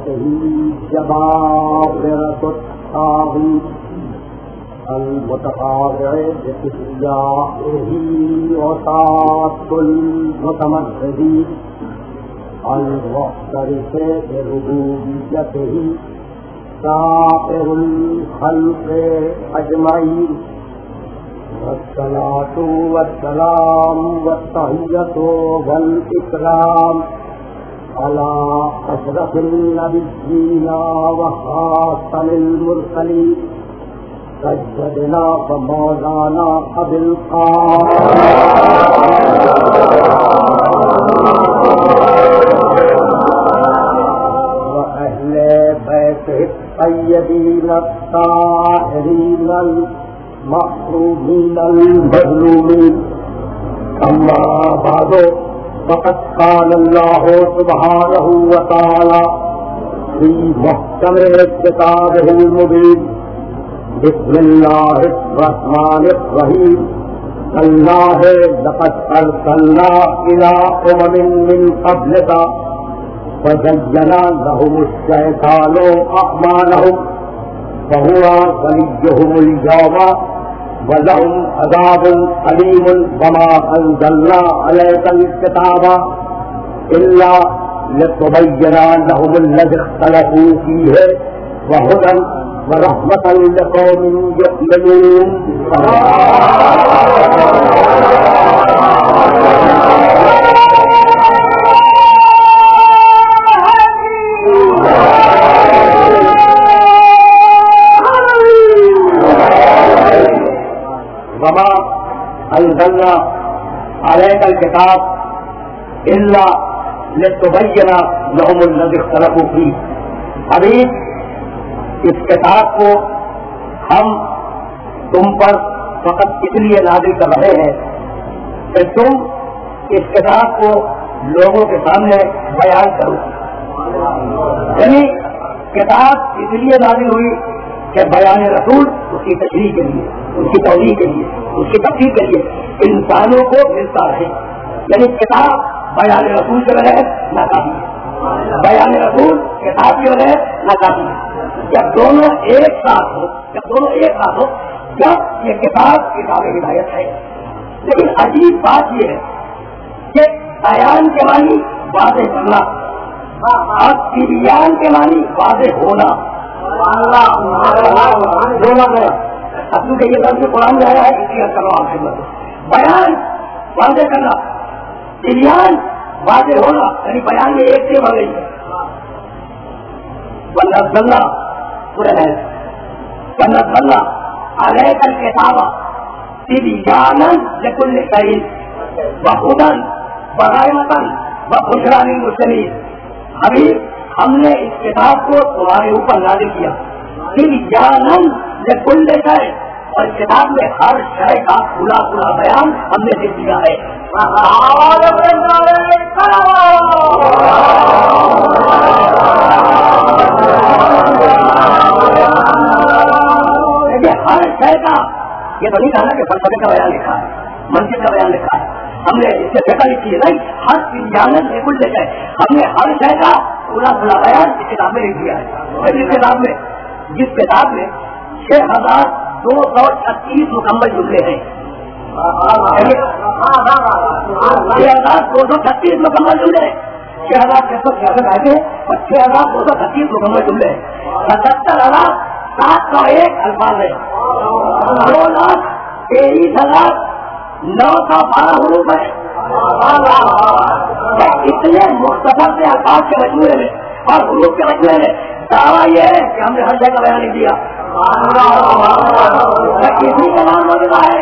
جبابرة الطاغوت المتقاطع بكبريائه وطاعة المتمرد المعترف بربوبيته سائر الخلق أجمعين والصلاة والسلام والتحية والإكرام على أشرف النبيين وخاتم المرسلين سيدنا ومولانا أبي القاسم وأهل بيته الطيبين الطاهرين المحرومين المظلومين. أما بعد فقد قال الله سبحانه وتعالى في محكم كتابه المبين: بسم الله الرحمن الرحيم. اللہ لقد ارسلنا الى من قبلك فزين لهم الشيطان اعمالهم فهو وليهم اليوم ولهم عذاب أليم وما أنزلنا عليك الكتاب إلا لتبين لهم الذي اختلفوا فيه وهدى ورحمة لقوم يؤمنون. وما أنزلنا عليك الكتاب إلا لتبين لهم الذي اختلفوا فيه. ابھی اس کتاب کو ہم تم پر فقط اس لیے نازل کر رہے ہیں کہ تم اس کتاب کو لوگوں کے سامنے بیان کرو. یعنی کتاب اس لیے نازل ہوئی کہ بیان رسول اس کی تشریح کے لیے، اس کی توضیح کے لیے، اس کی تفصیل کے لیے انسانوں کو ملتا رہے. یعنی کتاب بیان رسول کے بغیر ناکافی ہے، بیان رسول کتاب کے بغیر ناکافی ہے. جب دونوں ایک ساتھ ہو، جب یہ کتاب ہدایت ہے. لیکن عجیب بات یہ ہے کہ بیان کے معنی واضح کرنا اور تبیان کے معنی واضح ہونا دونوں گیا. اب کہ یہ لفظ قرآن میں آیا ہے اس لیے کرو آپ خدمت. بیان واضح کرنا، تبیان واضح ہونا، یعنی بیان میں ایک سے بڑھ گئی ہے. ونزلنا ونزلنا عليك الكتاب تبيانا لكل شيء وهدى ورحمة وبشرى للمسلمين. ابھی ہم نے اس کتاب کو تمہارے اوپر نازل کیا تبیانا لكل شيء، اور اس کتاب میں ہر شے کا کھلا کھلا بیان ہم نے دے دیا ہے. ہر شے کا، یہ تو نہیں کہا نا کہ فلسفے کا بیان لکھا ہے، منطق کا بیان لکھا ہے. ہم نے اس سے فیصلہ لکھی ہے نہیں، ہر جانت بالکل لکھا ہے. ہم نے ہر شے کا پورا کھلا بیان اس کتاب میں لکھ دیا ہے. جس کتاب میں 6236 مکمل جملے ہیں. 6236 مکمل جملے ہیں. 6666 آئے اور 6236 مکمل جملے ہیں. 77,701 الفاظ ہے. 2,23,912 حروف ہے. اتنے مختصر سے الفاظ کے مجموعے میں اور حروف کے مجموعے میں دعویٰ یہ ہے کہ ہم نے ہر جگہ بیان نہیں دیا. کسی کا نام موجودہ ہے،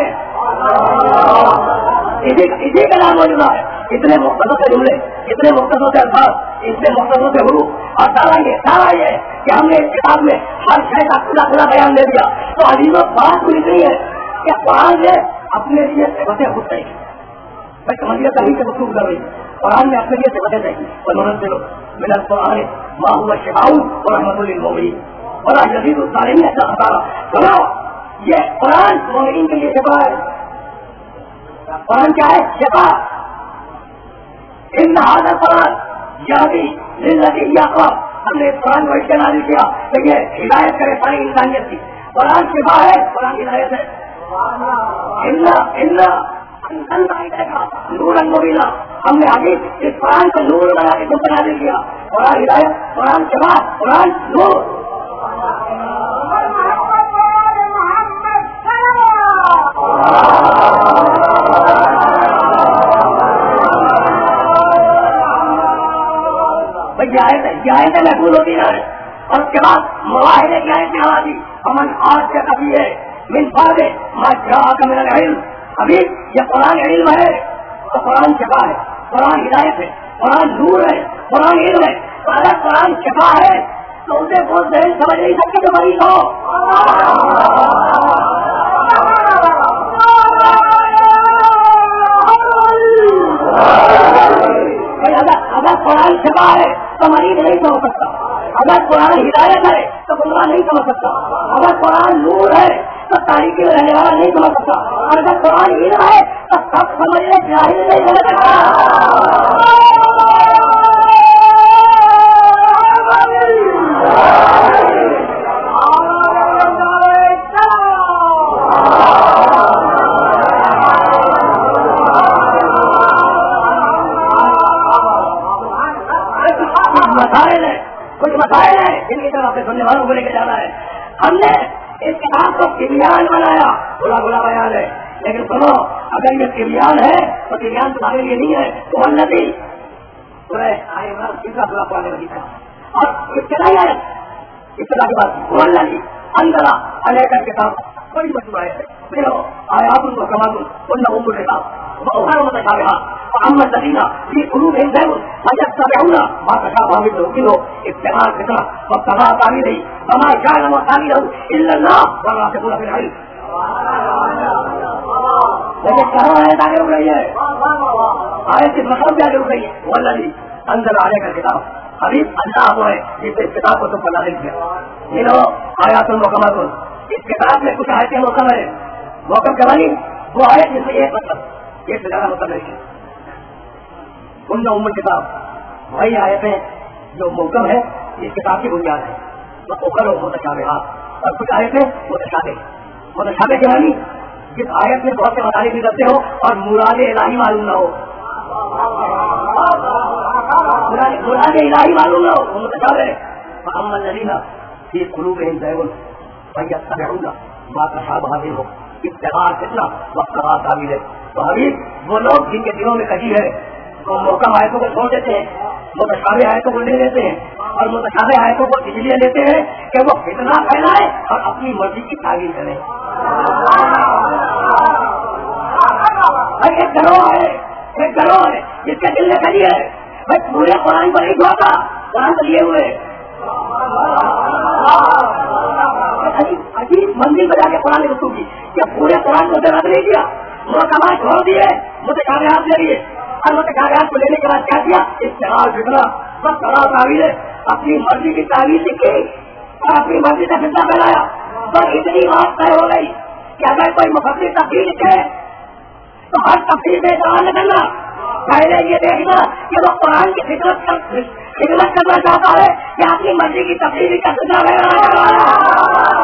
اسی کا نام موجودہ ہے. اتنے مختصر سے جملے، اتنے مختصر سے الفاظ، اتنے مختصر سے حروف، اور دعویٰ یہ کہ ہم نے اس کتاب میں ہر شے کا کھلا کھلا بیان دے دیا. تو عزیز و بات پوری نہیں ہے کہ قرآن نے اپنے لیے صفتیں خود صحیح میں سمجھیے صحیح سے مصروف کر رہی. قرآن نے اپنے لیے صفتیں صحیح من القرآن ما هو شفاء ورحمة للمؤمنين ولا يزيد الظالمين إلا خسارا. سنو یہ قرآن مومنین کے لیے شفا ہے. قرآن کیا ہے؟ شفا. ان هذا القرآن يهدي للتي هي أقوم ہم نے قرآن کو اس کے نازل کیا کہ یہ ہدایت کرے ساری انسانیت کی. قرآن کے باہر ہے, قرآن کی ہدایت ہے. نور المبینہ, ہم نے آگے اس قرآن کو نور بنا کے تم بنا دے دیا. قرآن ہدایت, قرآن کے بعد قرآن نور. یہ آیتیں محفوظ ہوتی ہیں اور اس کے بعد معاہدے کی آیتیں آ دی. امن آج سے ابھی ہے من بعد ما جاءک من العلم. ابھی یہ قرآن علم ہے تو قرآن شفا ہے, قرآن ہدایت ہے, قرآن نور ہے, قرآن علم ہے. تو اگر قرآن شفا ہے تو اسے وہ ذہن سمجھ نہیں سکتے جو مریض ہو. اگر قرآن شفا ہے تو مریض نہیں سمجھ سکتا. اگر قرآن ہدایت ہے تو گمراہ نہیں سمجھ سکتا. اگر قرآن نور ہے تو تاریخی میں رہنے والا نہیں سمجھ سکتا. اور اگر قرآن علم ہے تو سب سمجھنے جاہل نہیں سمجھ سکتا. کچھ مسائل ہیں جن کی طرف سے سننے والوں کو لے کے جانا ہے. ہم نے اس کتاب کو طبیان بنایا, بلا بلا بیان ہے, لیکن سنو اگر یہ طبیان ہے تو طبیان تمہارے لیے نہیں ہے. تو الذی تیسرا سورہ پڑھنے والی تھا اور ابتدا ہی آئے ابتدا کے بعد الذی انزل علیک الکتاب. بڑی مشہور آیت ہے. دیکھو آیات محکمات انہم الکتاب وأخر متشابهات فأما الذين في قلوبهم زيغ فيتبعون ما تشابه منه ابتغاء الفتنة وابتغاء تأويله وما يعلم تأويله إلا الله والراسخون في العلم. لیکن کہاں آیت آگے رک رہی ہے, آیت اس مطلب بھی آگے رک رہی ہے. والذی انزل علیک الکتاب, حبیب اللہ وہ ہے جس نے اس کتاب کو تم پر نازل کیا. یہ لو آیات محکمات, اس کتاب میں کچھ آیتیں محکم ہے. محکم جوانی وہ آیت جس میں ایک مطلب ایک سے زیادہ مطلب نہیں ہے. ان میں ام کتاب وہی آیتیں جو محکم ہے اس کتاب کی بنیاد ہے. اوکر متشابہات اور کچھ آیتیں متشابہ. متشابہ کے معنی جس آیت میں بہت سے مطالب بھی کرتے ہو اور مراد الہی معلوم نہ ہو. مراد الہی معلوم نہ ہو وہ متشابہ ہے. فأما الذین فی قلوبہم زیغ فیتبعون ما تشابہ منہ ابتغاء الفتنة وابتغاء تأویلہ. تو حبیب وہ لوگ جن کے دلوں میں کجی ہے وہ محکم آیتوں کو چھوڑ دیتے ہیں, متشابہ آیتوں کو لے لیتے ہیں اور متشابہ آیتوں کو اس لیے لیتے ہیں کہ وہ فتنہ پھیلائے اور اپنی مرضی کی تعویل کریں. ایک گروہ ہے جس کے دل میں کجی ہے. بھائی پورے قرآن کو نہیں چھوڑتا, قرآن کو لیے ہوئے عجیب منزل بجا کے قرآن رسول کی کہ پورے قرآن کو رد نہیں کیا, محکمات چھوڑ دیے, متشابہات لے لیے اور متشابہات کو لینے کے بعد کیا کیا استعمال فتنہ بس بڑا تعویل ہے. اپنی مرضی کی تعویل لکھی اور اپنی مرضی کا فتنہ پھیلایا. بس اتنی بات طے ہو گئی کہ اگر کوئی مفسر تفسیر لکھے تو ہر تفسیر میں سوال نہ کرنا, پہلے یہ دیکھنا کہ وہ قرآن کی خدمت کرنا چاہتا ہے کہ اپنی مرضی کی تفسیر کا فتنہ پھیلانا.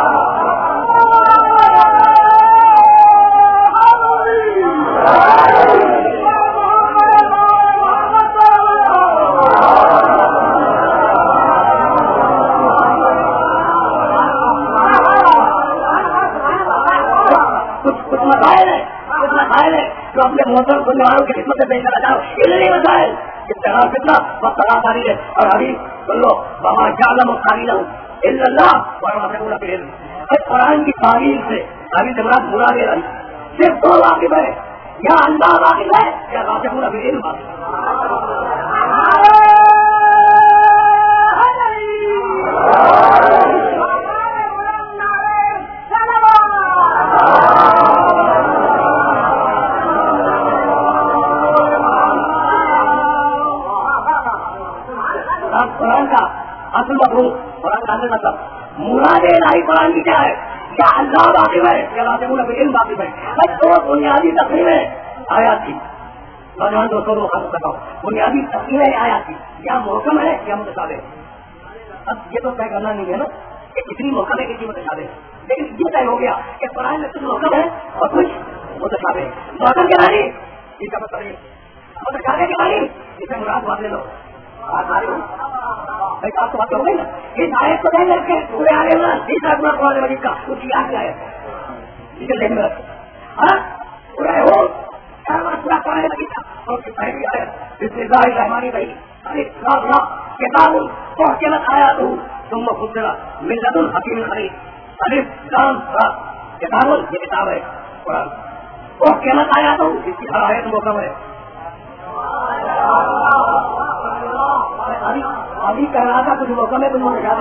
جو اپنے محترم سننے والوں کی خدمت سے پیش کرنا چاہو یہ نہیں مسائل ابتغاء فتنہ وابتغاء تأویلہ. اور حدیث سن لو وما يعلم تأویلہ الا اللہ والراسخون فی العلم. قرآن کی تعویل سے ابھی مراد مراد الہی صرف دو واقف ہے, یا اللہ واقف ہے یا راسخون فی العلم واقف ہے. قرآن کا اصل مفہوم, قرآن کا اصل مطلب مراد الہی قرآن کی کیا ہے, کیا اللہ واقف ہے یا راسخون فی العلم واقف ہے. بس دو بنیادی تقریبیں آیات کی نوجوان دوستوں کو خاص بتاؤ, بنیادی تقریبیں آیات کی یا محکم ہے یا متشابہ ہے. اب یہ تو طے کرنا نہیں ہے نا کہ کتنی موقع ہے کتنی متشابہ ہے، لیکن یہ طے ہو گیا کہ قرآن میں کچھ موقع ہے اور کچھ متشابہ ہے. موقع کے بارے اس کا مطلب ہے متشابہ کے بارے اس سے مراد بات لے لو. بھائی آپ تو بات ہو گئی نا. اس آیت کو دھیان رکھے پورے آنے والا تیسرا پورا قرآن مجید کا اس کی یاد کیا ہے ذہن میں رکھے. ہاں پورا ہو پورا قرآن مجید کا اور پہلی آیت بسم اللہ الرحمن الرحیم کتاب محکمت آیاتہ ثم فصلت من لدن حکیم خبیر. الف لام را کتاب یہ کتاب ہے قرآن محکمت آیاتہ اس کی ہر آیت محکم ہے. ابھی کہہ رہا تھا کچھ موقع میں تم ابھی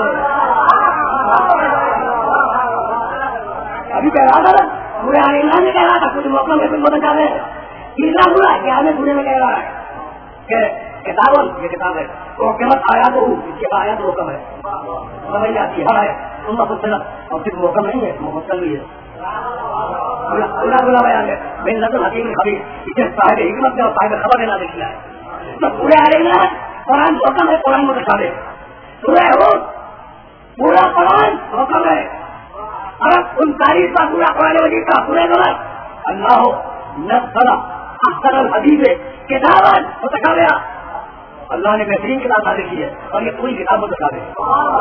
کہہ رہا تھا نا پورے عالمان میں کہہ رہا تھا کچھ موقع میں تم بتا دیں. تیسرا برا کیا میں پورے میں کہہ رہا ہے کہ کتاب یہ کتاب ہے تو قیمت آیا تو اس کے آیا تو حکم ہے سمجھ آتی ہے تم مفصلت اور صرف موقع نہیں ہے مفصل بھی ہے پورا بلا بیان ہے. میں نظر حکیم خبیر اسے صاحب حکمت نے اور صاحب خبر نے نازل کیا ہے. تو پورے عالمان قرآن حکم ہے قرآن متشابہ پورا ہو پورا قرآن حکم ہے. اور 39 کا پورا قرآن مجید کا پورے غلط اللہ نزل احسن الحدیث کتاباً متشابہ. اللہ نے بہترین کتاب نازل کی ہے اور یہ پوری کتاب متشابہ ہے.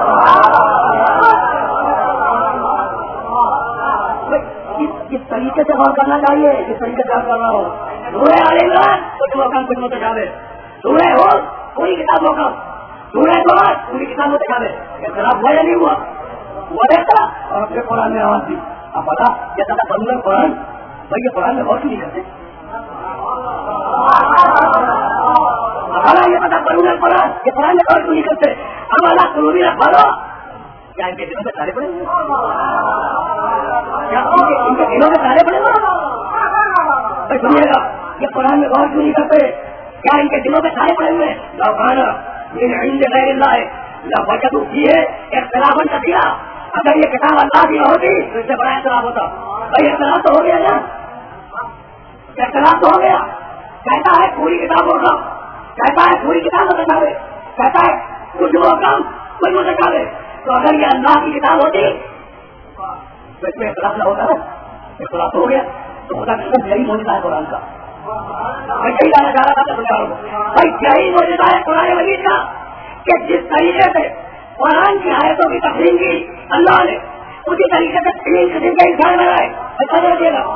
اس طریقے سے غور کرنا چاہیے جس طریقے سے کر رہا ہوں. سورہ آل عمران کچھ حکم کچھ متشابہ. سورہ ہود پوری کتاب حکم. سورہ قرآن پوری کتاب متشابہ. اختلاف ہوا یا نہیں ہوا وہ دیکھا اور اپنے قرآن میں آواز دی. اب پتا جیسا تھا بنگل قرآن بھائی یہ قرآن میں غور کیوں نہیں کرتے. یہ پتا بنگل قرآن یہ قرآن میں غور کیوں نہیں کرتے. اب اللہ قلوبی رکھا دو کیا ان کے دنوں میں تارے پڑیں گے کیا ان کے دنوں میں تارے پڑیں گے سنیے گا یہ قرآن میں غور کیوں نہیں کرتے کیا ان کے دلوں میں تارے پڑیں گے. بچت کی ہے اختلاف کا دیا. اگر یہ کتاب اللہ کی ہوتی تو اس سے بڑا اختلاف ہوتا. بھائی اختلاف تو ہو گیا نا اختلاف تو ہو گیا. کہتا ہے پوری کتاب ہوگا کہتا ہے پوری کتاب متشابہ کہتا ہے کچھ حکم کوئی متشابہ. تو اگر یہ اللہ کی کتاب ہوتی تو اس میں اختلاف نہ ہوتا نا. اختلاف ہو گیا تو خدا کی سب یہی موجودہ ہے قرآن کا. میں یہی لانا چاہ رہا تھا بھائی یہی موجودہ ہے قرآن مجید کا کہ جس طریقے سے قرآن کی آیتوں کی تفصیل کی اللہ نے اسی طریقے سے 3 قسم کے انسان بنائے. اچھا دیکھیے گا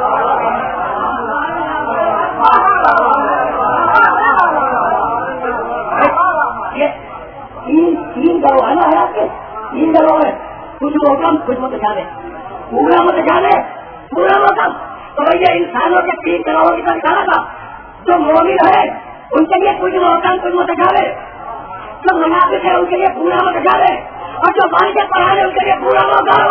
یہ 3 گروہ ہے نا ہے آپ کے 3 گروہ ہے. کچھ محکم کچھ متشابہ پورا متشابہ پورا محکم. تو یہ انسانوں کے 3 گروہوں کی طرف کہا تھا. جو مومن ہے ان کے لیے کچھ محکم کچھ متشابہ. جو منافق ہے ان کے لیے پورا متشابہ اور جو مان کے پڑھا ہے ان کے لیے پورا محکم.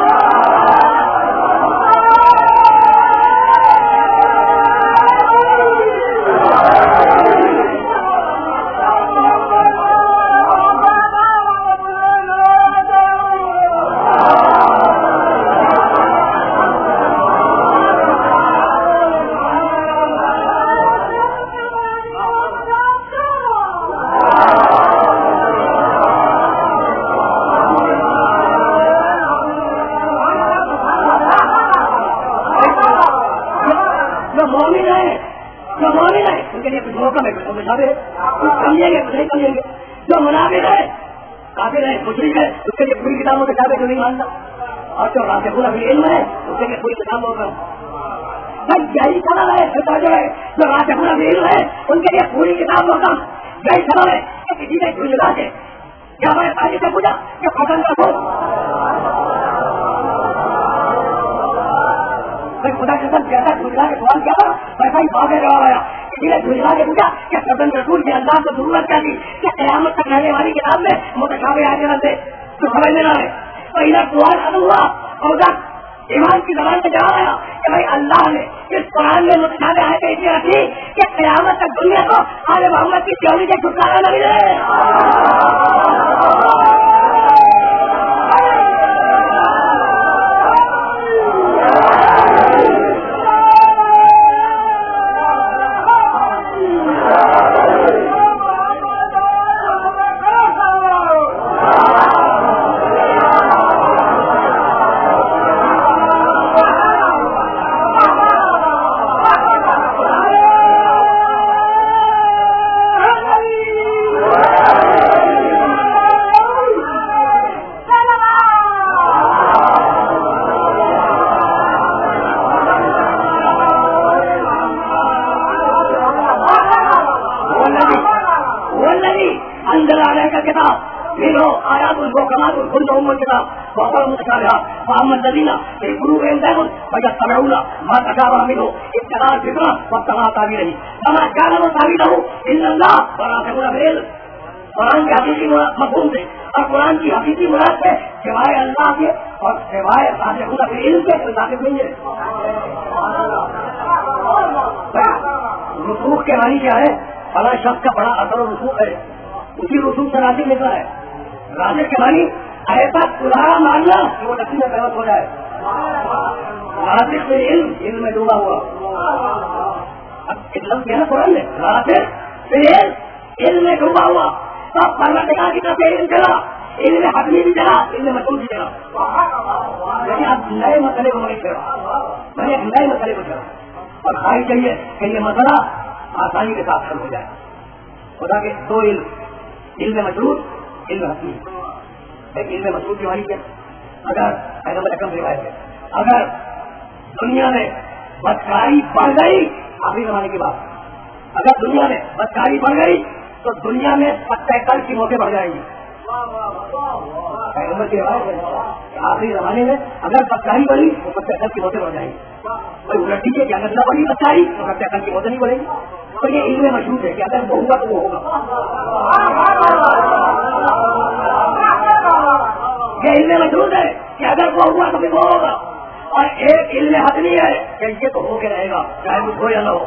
جو منافق ہے کافر ہے مشرک ہے اس کے لیے پوری کتابوں کے کتابیں نہیں مانتا. اور جو راسخون فی العلم ہے اس کے لیے پوری کتابوں کا یہی سبب ہے. جو راسخون فی العلم ہے ان کے لیے پوری کتابوں کا یہی سبب ہے کہ کسی نے جھنجھلا کے کیا ہمارے پانی سے پوچھا کہ پسند رکھو خدا کے ساتھ جیسا جھنجھلا کے سوال کیا تھا ویسا ہی واضح جواب آیا. جھنجھلا کے پوچھا کہ سدن رسول کے اللہ کو ضرورت کیا تھی کہ قیامت تک رہنے والی کتاب میں متشابہ آ جاتے تو سمجھ میں نہ آئے. تو ادھر سوال ختم ہوا اور ادھر ایمان کی زبان سے جواب آیا کہ بھائی اللہ نے اس قرآن میں متشابہ آیتیں اس لیے رکھی کہ قیامت تک دنیا کو آل محمد کی تھیوری سے چھٹکارا نہ ملے. كلهم الكتاب وأخرهم متشابهات فأما الذين في قلوبهم زيغ فيتبعون ما تشابه منه ابتغاء الفتنة وابتغاء تأويله فما يعلم تأويله إلا الله والراسخون في العلم. قرآن کی حقیقی مفہوم سے اور قرآن کی حقیقی مراد سے سوائے اللہ کے اور سوائے راسخون فی العلم کے ثابت نہیں ہے. رسوخ کے معنی کیا ہے؟ فلاں شخص کا بڑا اثر و رسوخ ہے, اسی رسوخ سے راسخ نکلا ہے. راسخ کے معنی ایسا پرانا ماننا کہ وہ نقصی میں پیوت ہو جائے. راسخ علم, علم میں ڈوبا ہوا. اب ایک لفظ ہے نا قرآن میں, راسخ علم میں ڈوبا ہوا. سب پروردگار کی طرف علم چلا, علم حتمی بھی چلا, علم مشہور بھی چلا. لیکن اب نئے مسئلے کو نہیں چلا, میں نے ایک نئے مسئلے کو چلا اور خواہش چاہیے کہ یہ مسئلہ آسانی کے ساتھ حل ہو جائے. خدا کے دو علم, علم مشہور, علم حتمی. ایک علم مشہور کی ہماری کیا, اگر پیغمبر اکرم روایت ہے, اگر دنیا میں بدکاری بڑھ گئی, آخری زمانے کی بات, اگر دنیا میں بدکاری بڑھ گئی تو دنیا میں 75 کی موتیں بڑھ جائیں گی. پیغمبر کی روایت ہے آخری زمانے میں اگر بدکاری بڑھی تو 75 کی موتیں بڑھ جائیں گی. کوئی الٹی کے اگر نہ بڑھی بدکاری تو 75 کی موتیں نہیں بڑھیں گی. تو یہ علم مشہور ہے کہ اگر وہ ہوگا تو وہ ہوگا. یہ علم مشہور ہے کہ اگر وہ ہوا تو پھر وہ ہوگا. اور ایک علم حتمی ہے کہ یہ تو ہو کے رہے گا چاہے کچھ ہو یا نہ ہو.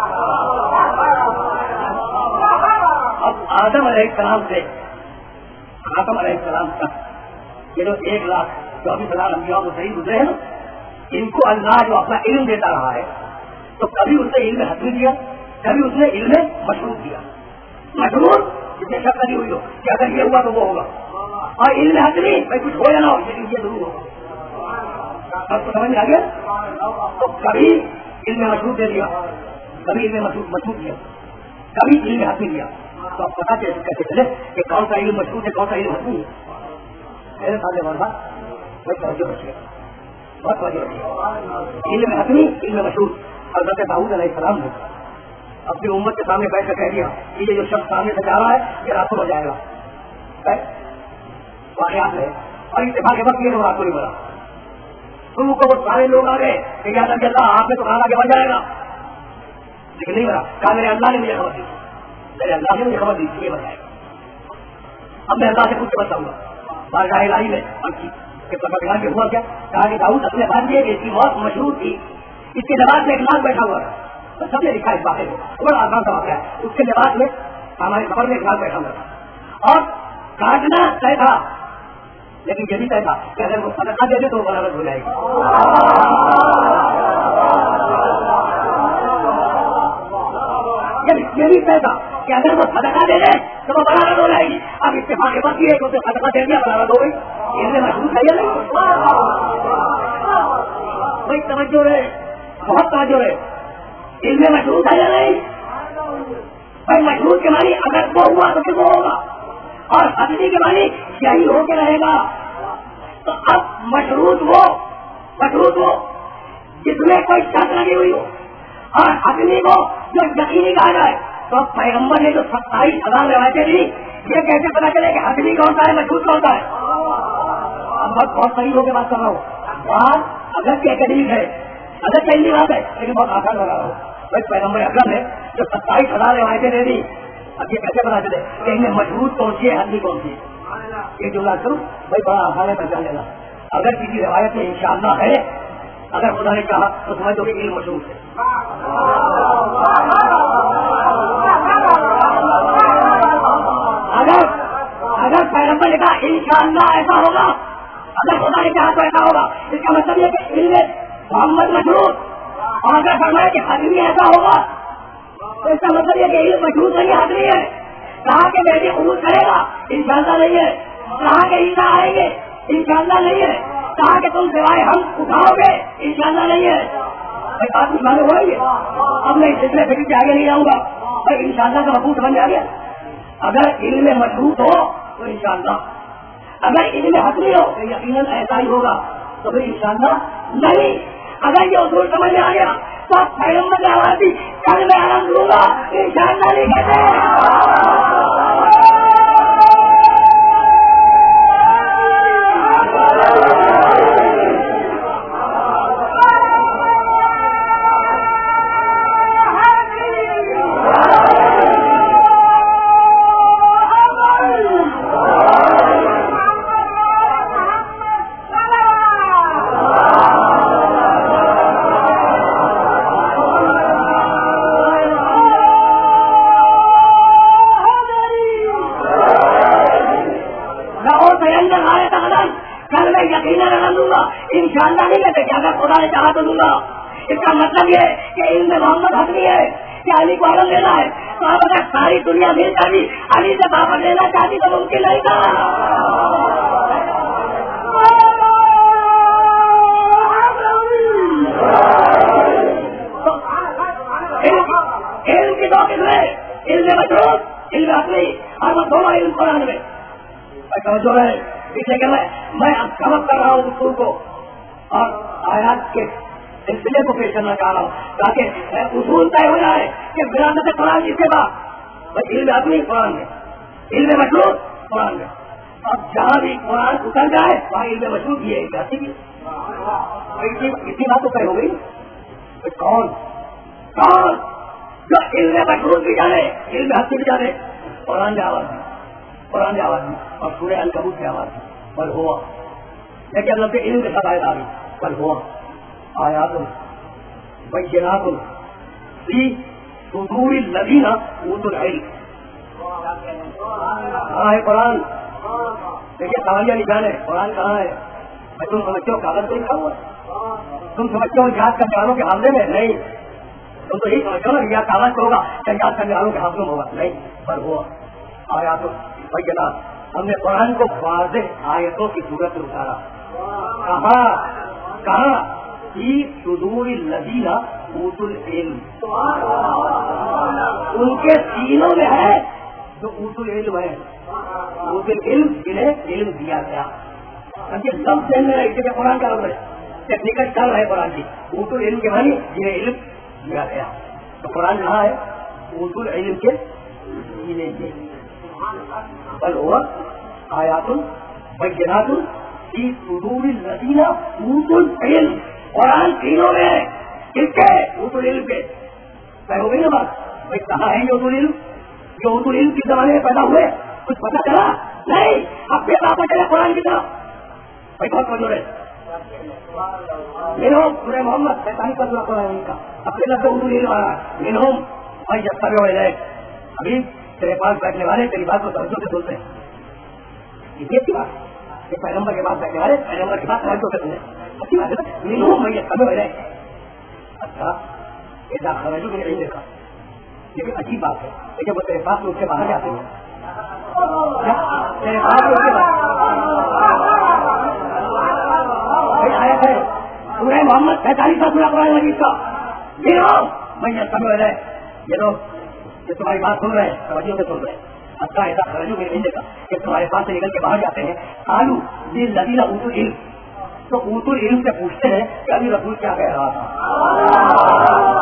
اب آدم علیہ السلام سے آدم علیہ السلام تک یہ جو 1,24,000 انبیاء کو صحیح گزرے ہیں, ان کو اللہ جو اپنا علم دیتا رہا ہے تو کبھی اس نے علم حتمی دیا, کبھی اس نے علم مشہور دیا. مشہور جس میں شک نہیں ہوئی ہو کہ اگر یہ ہوا تو وہ ہوگا, اور علم حتمی بھائی کچھ ہو یا نہ ہو لیکن یہ ضرور ہوگا. سب کو سمجھ میں آ گیا. تو کبھی علم مشہور دے دیا, کبھی علم مشہور دیا, کبھی علم حتمی دیا. تو آپ پتا کیسے چلے کہ کون سا علم مشہور ہے کون سا علم حتمی ہے. میرے سامنے بڑھا بہت توجہ رکھیے, بہت توجہ رکھیے. علم حتمی, علم مشہور. حضرت داؤد علیہ السلام نے اپنی امت کے سامنے بیٹھ کر کہہ دیا کہ یہ جو شخص سامنے سے جا رہا ہے یہ راتوں ہو جائے گا. واقعات ہے اور اتفاق کے وقت یہ راتوں نہیں بڑھا. تم کو وہ سارے لوگ آ گئے کہ یا اللہ آپ نے تو کھانا کے بڑھ جائے گا, لیکن نہیں بڑھا. کہا میرے اللہ نے مجھے خبر دی, میرے اللہ نے مجھے خبر دی یہ بتائے گا. اب میں اللہ سے کچھ بتاؤں گا. بارگاہ الہی میں کہ پروردگار کے ہوا کیا, کہا کہ داؤد اپنے بات یہ کہ اس کی موت مشہور تھی, اس کے لباس میں ایک ناگ بیٹھا ہوا ہے. سب نے لکھا اس واقعے کو, بڑا آسان سا واقعہ ہے. اس کے لباس میں ہماری خبر میں ایک ناگ بیٹھا ہوا تھا اور کاٹنا طے تھا, لیکن یہ بھی طے تھا کہ اگر وہ صدقہ دے دے تو وہ برابر ہو جائے گی. یہ بھی طے تھا کہ اگر وہ صدقہ دے دے تو وہ برابر ہو جائے گی. اب اتفاق کے وقت یہ کہ صدقہ دے دیا برابر ہو گئی. اس میں مشہور ہے یا نہیں بھائی؟ توجہ رہے, بہت توجہ رہے. اس میں مشہور ہے یا نہیں بھائی؟ مشہور کے معنی اگر وہ ہوا تو پھر وہ ہوگا, اور حتمی کے معنی یہی ہو کے رہے گا. تو اب مشروط وہ جس میں کوئی شک لگی ہوئی ہو, اور حتمی کو جو یقینی کہا جائے. تو اب پیغمبر نے جو 27,000 روایتیں دی, یہ کیسے پتا چلے کہ حتمی کون سا ہے مشروط کون سا ہے؟ اب بہت صحیح ہو کے بات کر رہا ہوں. بات اگر کی اکیڈمی ہے, اگر صحیح بات ہے لیکن بہت آسان لگا رہا ہوں. بھائی پیغمبر اکرم نے جو 27,000 روایتیں دے دی, اب یہ کیسے پتا چلے کہ ان میں مشروط کون سی ہے حتمی کون سی ہے؟ یہ جملہ کروں بھائی, بڑا آسان ہے پہچان لینا. اگر کسی روایت میں انشاءاللہ ہے, اگر خدا نے کہا تو سمجھ دو کہ علم مشہور ہے. اگر پیغمبر نے کہا انشاءاللہ ایسا ہوگا, اگر خدا نے کہا تو ایسا ہوگا, اس کا مطلب یہ کہ علم محمد مشہور. اور اگر فرمائے کہ حتمی ایسا ہوگا تو اس کا مطلب یہ کہ علم مشہور نہیں حتمی ہے. کہا کہ بیٹی عروج کرے گا, انشاءاللہ نہیں ہے. کہا کہ عیسیٰ آئیں گے, انشاءاللہ نہیں ہے. کہا کہ تم سوائے ہم اٹھاؤ گے, انشاءاللہ نہیں ہے. بھائی بات کچھ معلوم ہو رہی ہے. اب میں اس سلسلے فکر سے آگے نہیں جاؤں گا. بھائی انشاءاللہ کا مفہوم سمجھ آ گیا. اگر علم مشروط ہو تو انشاءاللہ, اگر علم حتمی ہو تو یقیناً ایسا ہی ہوگا. تو پھر انشاءاللہ نہیں. اگر یہ اصول سمجھ میں آ گیا تو پیغمبر کی آواز بھی کل میں آرام کروں گا, انشاءاللہ نہیں کہتے. یقیناً دوں گا، انشاءاللہ نہیں کہتے کہ اگر خدا نے چاہا تو دوں گا. اس کا مطلب یہ کہ علم محمد حق نہیں ہے کہ علی کو علم لینا ہے. تو اب اگر ساری دنیا مل کر بھی علی سے بابر لینا چاہتی تو ممکن نہیں تھا. علم کی دو قسمیں، علم مشروط، علم عقلی، اور وہ دونوں علم قرآن میں جو ہے. اس لیے کہ میں سبق کر رہا ہوں اصول کو اور آیات کے سلسلے کو پیش کرنا چاہ رہا ہوں تاکہ اصول طے ہو جائے کہ وراثت قرآن جس کے بعد علم عقلی قرآن میں، علم مشروط قرآن میں. اب جہاں بھی قرآن اتر جائے وہاں علم مشروط بھی ہے، جاتی بھی اتنی بات تو طے ہو گئی. کون جو علم مشروط بھی جانے، علم حقیقی بھی جانے، قرآن کی آواز ہے، قرآن کی آواز ہے اور سورہ عنکبوت کی آواز ہے. بل ہوا لیکن اللہ کے علم کے ساتھ آئے آگے بل ہوا آیات بینات فی صدور الذین اوتوا العلم. کہاں ہے قرآن؟ دیکھیے سوالیہ نشان ہے. قرآن کہاں ہے؟ تم سمجھتے ہو کاغذ پہ لکھا ہوا ہے؟ تم سمجھتے ہو یاد کرنے والوں کے حافظے میں؟ نہیں. تم تو یہی سمجھتے ہو نا یا کاغذ پہ ہوگا یا یاد کرنے والوں کے حافظے میں ہوگا؟ نہیں. پر ہوا آیات بینات. ہم نے قرآن کو واضح آیتوں کی صورت میں اتارا. کہاں فی صدور الذین اوتوا العلم. ان کے سینوں میں ہے جو اوتوا العلم ہے. اوتوا العلم جنہیں علم دیا گیا. لفظ میں قرآن کا لفظ ہے، ٹیکنیکل چل رہے قرآن کی. اوتوا العلم کے معنی جنہیں علم دیا گیا. تو قرآن کہاں ہے؟ اوتوا العلم کے سینے کے. بل ہوا آیات بینات فی صدور الذین اوتوا العلم. قرآن تینوں میں ہے. کس کے؟ اوتوا العلم کے. ہو گئی نا بات؟ بھائی کہاں ہے یہ اوتوا العلم؟ جو اوتوا العلم کس زمانے میں پیدا ہوئے کچھ پتا چلا؟ نہیں. اب پھر واپس چلے قرآن کی طرف. بھائی بہت موجود ہے منہم سورہ محمد 45 کا سورہ قرآن کا اپنے لفظ اردو علم آ رہا ہے. منہم اور یستمعون الیک. ابھی تیرے پاس بیٹھنے والے تیری بات کو توجہ سے سنتے ہیں. یہ اچھی بات ہے. پیغمبر کے پاس بیٹھنے والے پیغمبر کے پاس توجہ سے سنتے ہیں. اچھی بات ہے. منہم من یستمعون الیک. اچھا ایسا خرجو میں نہیں دیکھا لیکن عجیب بات ہے. لیکن وہ تیرے پاس اس سے باہر جاتے ہیں. تیرے پاس اس کے باہر آیا ہے سورہ محمد 45 کا سورہ قرآن مجید کا. یہ لوگ میں سمجھ رہے یہ لوگ جو تمہاری بات سن رہے ہیں توجہ سے سن رہے ہیں. اچھا ایسا خرجو میں نہیں دیکھا کہ تمہارے پاس سے نکل کے باہر جاتے ہیں. آلو لذیذ اوتوا العلم. تو اوتوا العلم سے پوچھتے ہیں کہ ابھی رسول کیا کہہ رہا تھا.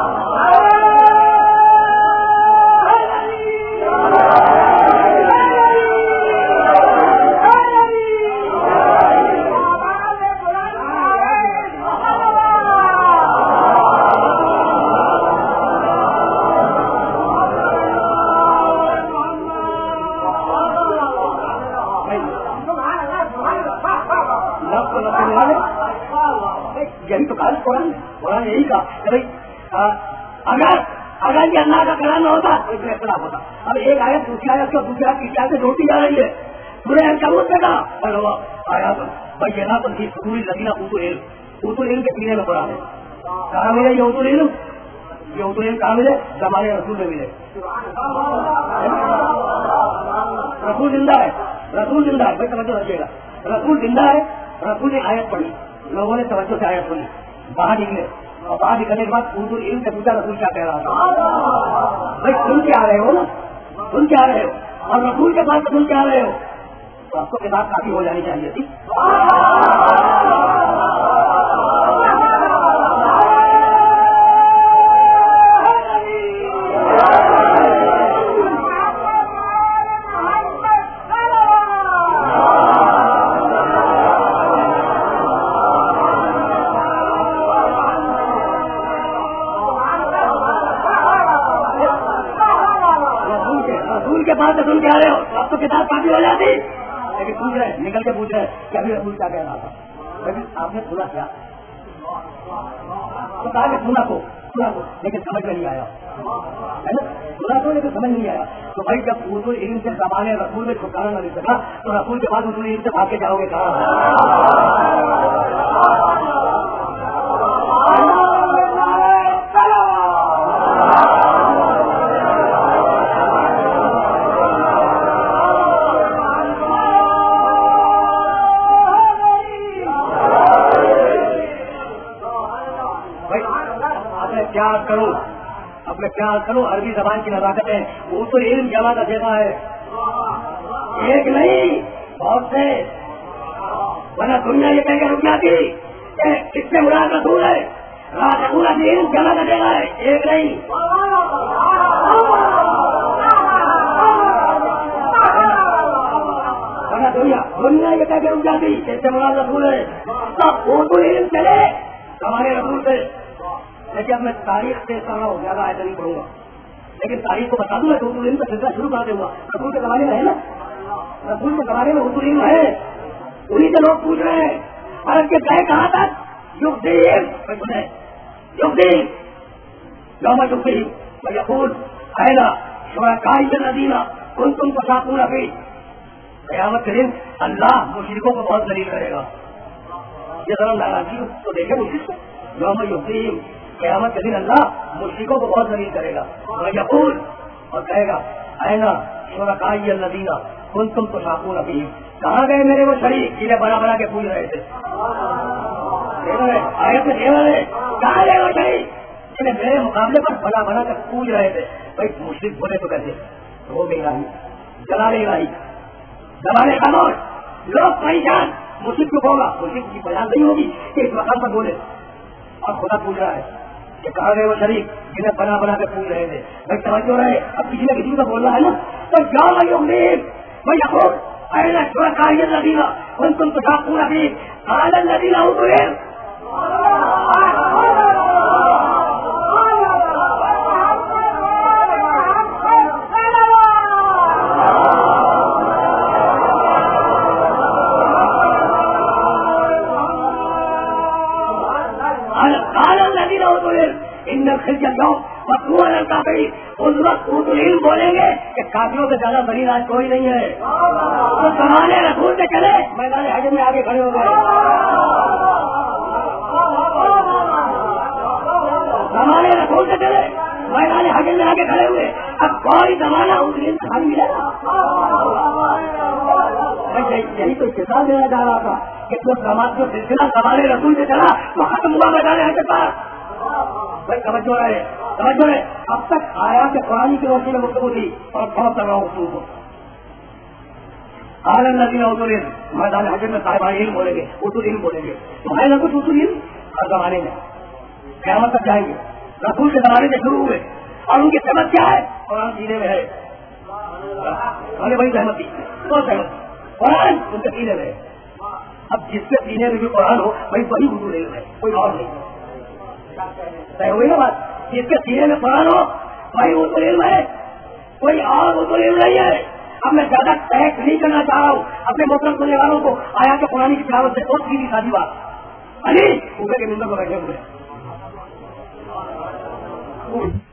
یہی تو کہا قرآن یہی کہا. اگر یہ اللہ کا کلام ہوتا تو اس میں اختلاف ہوتا. اب ایک آیت دوسری آیت کو دوسری آیت کی سے جوڑتی جا رہی ہے. سورہ عنکبوت میں کہا آیات بینات فی صدور الذین اوتوا العلم. اوتوا العلم کے سینے میں قرآن ہے. کہاں ملے یہ اوتوا العلم؟ یہ اوتوا العلم کہاں ملے؟ زمانے رسول میں ملے. رسول زندہ ہے. رسول زندہ ہے. بھائی توجہ رکھیے گا. رسول زندہ ہے. رسول نے آیت پڑھی. لوگوں نے توجہ سے آیت سنی. باہر نکلے اور باہر نکلنے کے بعد اردو علم سے پوچھا رسول کیا کہہ رہا تھا. بھائی سن کے آ رہے ہو نا, سن کے آ رہے ہو اور رسول کے پاس سن کے آ رہے ہو تو آپ کو کتاب کافی ہو جانی چاہیے تھی. سن کے آ رہے ہو تو آپ کو کتاب کافی ہو جاتی. لیکن پوچھ رہے نکل کے پوچھ رہے کہ ابھی رسول کیا کہہ رہا تھا. لیکن آپ نے سنا کیا تو کہا کہ سنا کو سنا تو لیکن سمجھ میں نہیں آیا ہے نا, سنا تو لیکن سمجھ نہیں آیا. تو بھائی جب اردو علم سے زبان رسول میں چھٹکارا نہ مل سکا تو رسول کے بعد اردو علم سے بھاگ کے جاؤ گے کہاں؟ اب میں کیا کروں, عربی زبان کی نزاکت ہے. وہ تو علم جمع کا دیتا ہے, ایک نہیں بہت سے, ورنہ دنیا یہ کہہ کے رک جاتی اس سے مراد رسول ہے. رسول علم جمع کا دیتا ہے, ایک نہیں. ورنہ دنیا یہ کہہ کے رک جاتی اس سے مراد رسول ہے. اردو علم چلے ہمارے رسول سے. لیکن اب میں تاریخ سے کر رہا ہوں, زیادہ ایسا نہیں پڑھوں گا, لیکن تاریخ کو بتا دوں میں تو اردو علم کا سلسلہ شروع کر دوں گا. رسول کے زمانے میں ہے نا, رسول کے زمانے میں اردو علم ہے. انہیں سے لوگ پوچھ رہے ہیں عرب کے گئے کہاں تک, یقول آئےگا شرکاء الذین کنتم تشاقون فیہ. قیامت کے دن اللہ مشرکوں کو بہت ذلیل کرے گا. یہ ذرا ناراضی تو دیکھے مشرک کو, یوم یقین قیامت کے دن اللہ مشرکوں کو بہت ذلیل کرے گا. یقول اور کہے گا اینا شرکاء الذین کنتم تشاقون فیہ. کہاں گئے میرے وہ شریک جنہیں بنا بنا کے پوچھ رہے تھے. آیت میں دیور ہے, کہاں گئے وہ شریک جنہیں میرے مقابلے پر بنا بنا کر پوچھ رہے تھے. بھائی مشرک بولے تو کیسے ہو گئی راہی, چلا رہی راہی, زبانیں خاموش, لوگ پریشان. مشرک کیوں ہوگا, مشرک کی بیان نہیں ہوگی کہ اس مقام پر بولے. اور خدا پوچھ رہا ہے کہ کہاں گئے وہ شریک جنہیں بنا بنا کے پوچھ رہے تھے. بھائی سمجھ رہے اب کسی نے کسی کو بول رہا ہے نا, تو جاؤ بھائی امید بھائی یقول اینا شرکاء الذین کنتم تشاقون فیہ قال الذین اوتوا العلم. اس وقت اردو علم بولیں گے کہ کافروں سے زیادہ بڑی راج کوئی نہیں ہے. تو زمانے رسول سے چلے میدان حشر میں آگے کھڑے ہو گئے. زمانے رسول سے چلے میدان حشر میں آگے کھڑے ہوئے. اب کوئی زمانہ اردو علم سے خالی ملے گا. یہی تو استعمال دینا جا رہا تھا کہ جو سلسلہ زمانے رسول سے چلا وہ ختم ہوا میدان حشر پر. بھائی سمجھو رہے اب تک آیا کہ قرآن کی روشنی میں گفتگو تھی اور بہت کر رہا ہوں اردو کو. قال الذین اوتوا العلم, میدان حشر میں صاحبان علم بولیں گے, اردو علم بولیں گے. تو ہے نا کچھ اردو علم ہر زمانے میں قیامت تک جائیں گے. رسول کے زمانے سے شروع ہوئے اور ان کی سمجھ کیا ہے, قرآن سینے میں ہے. بھائی سہمت تھی تو سہمت, قرآن ان کے سینے میں ہے. اب جس کے سینے میں بھی قرآن ہو بھائی وہی اردو علم ہے, کوئی اور نہیں. طے ہوئی نا بات, جس کے سینے میں قرآن ہو وہی اردو علم ہے, کوئی اور اردو علم نہیں ہے. اب میں زیادہ تحق نہیں کرنا چاہ رہا ہوں اپنے محترم سننے والوں کو. آیا کہ قرآن کی تلاوت سے بہت سیدھی سادی بات. علی اوپر کے ممبر کو بیٹھے ہوئے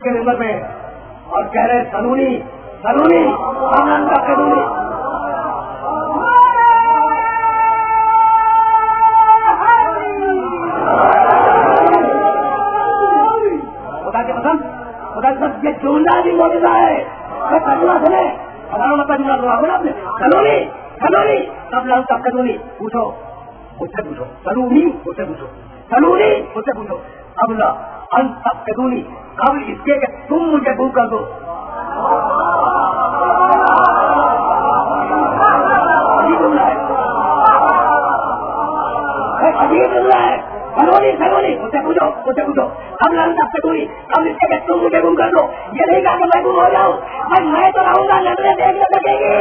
کے نمبر میں اور کہہ رہے سلونی سلونی آنند کا قانونی خدا کے پسند خدا کے پسند یہ جملہ بھی موجودہ ہے ترجمہ سنے ہزاروں کا جملہ دعا بولا آپ نے سلونی سلونی سب لوگ کا قانونی پوچھو مجھ سے پوچھو سلونی مجھ سے پوچھو سلونی مجھ سے پوچھو اب لا انت قانونی قبل اس کے کہ تم مجھے گم کر دو عجیب جملہ ہے سلونی سلونی مجھ سے پوچھو مجھ سے پوچھو اب لا انت قانونی قبل اس کے کہ تم مجھے گم کر دو یہ نہیں کہا کہ میں گم ہو جاؤں بھائی میں تو رہوں گا نظریں دیکھ نہ سکے گی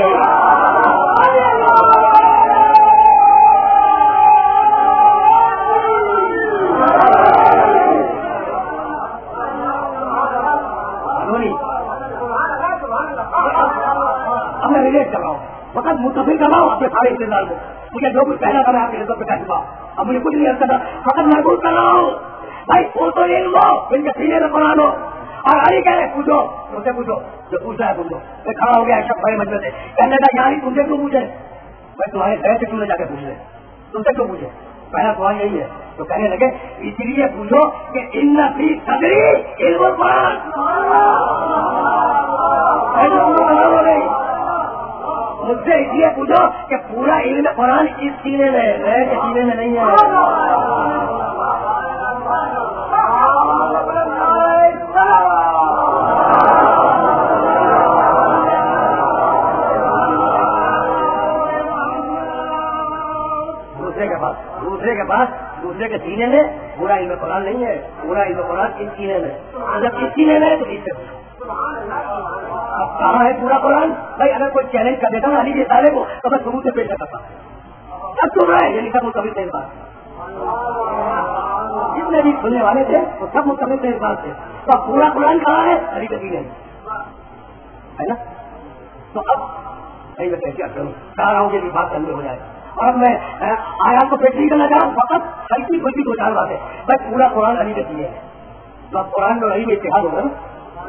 وقت متفق کراؤ اپنے سارے انتظار کو مجھے جو کچھ کہنا تھا میں آپ کے نظر پہ کہہ چکا اب مجھے کچھ نہیں عرض کرنا وقت محبوب کر رہا ہوں بھائی وہ تو علم ہو ان کے سینے میں قرآن ہو اور علی کہہ رہے پوچھو مجھ سے پوچھو جو پوچھا ہے پوچھو میں کھڑا ہو گیا شب بھائی مجھے سے کہنے کا یار تم سے کیوں پوچھے میں تمہارے شہر سے کیوں نہ جا کے پوچھ لے تم سے کیوں پوچھے پہلا سوال یہی ہے تو کہنے لگے اسی لیے پوچھو کہ ان فی صدری علم القرآن مجھ سے اس لیے پوچھو کہ پورا علم قرآن اس سینے میں ہے کہ سینے میں نہیں ہے دوسرے کے سینے میں پورا علم قرآن نہیں ہے پورا علم قرآن اس سینے میں جب اس سینے میں ہے تو اس سے اب کہاں ہے پورا قرآن بھائی اگر کوئی چیلنج کر دیتا نا علی کے سارے کو تو میں شروع سے پیش کرتا سب سن رہا ہے یعنی سب مستقبل سے اس بات جتنے بھی سننے والے تھے وہ سب مستقبل سے اس بات تھے تو اب پورا قرآن کہاں ہے علی کے سینے ہے نا تو اب صحیح میں کیسے کروں چاہ رہا ہوں کہ بات کرنے ہو جائے اور میں آیا کو پیش نہیں کرنا چاہ رہا وقت ہلکی پھلکی دو چار باتیں بس پورا قرآن علی کے سینے ہے تو اب قرآن میں علی میں اتحاد ہوگا نا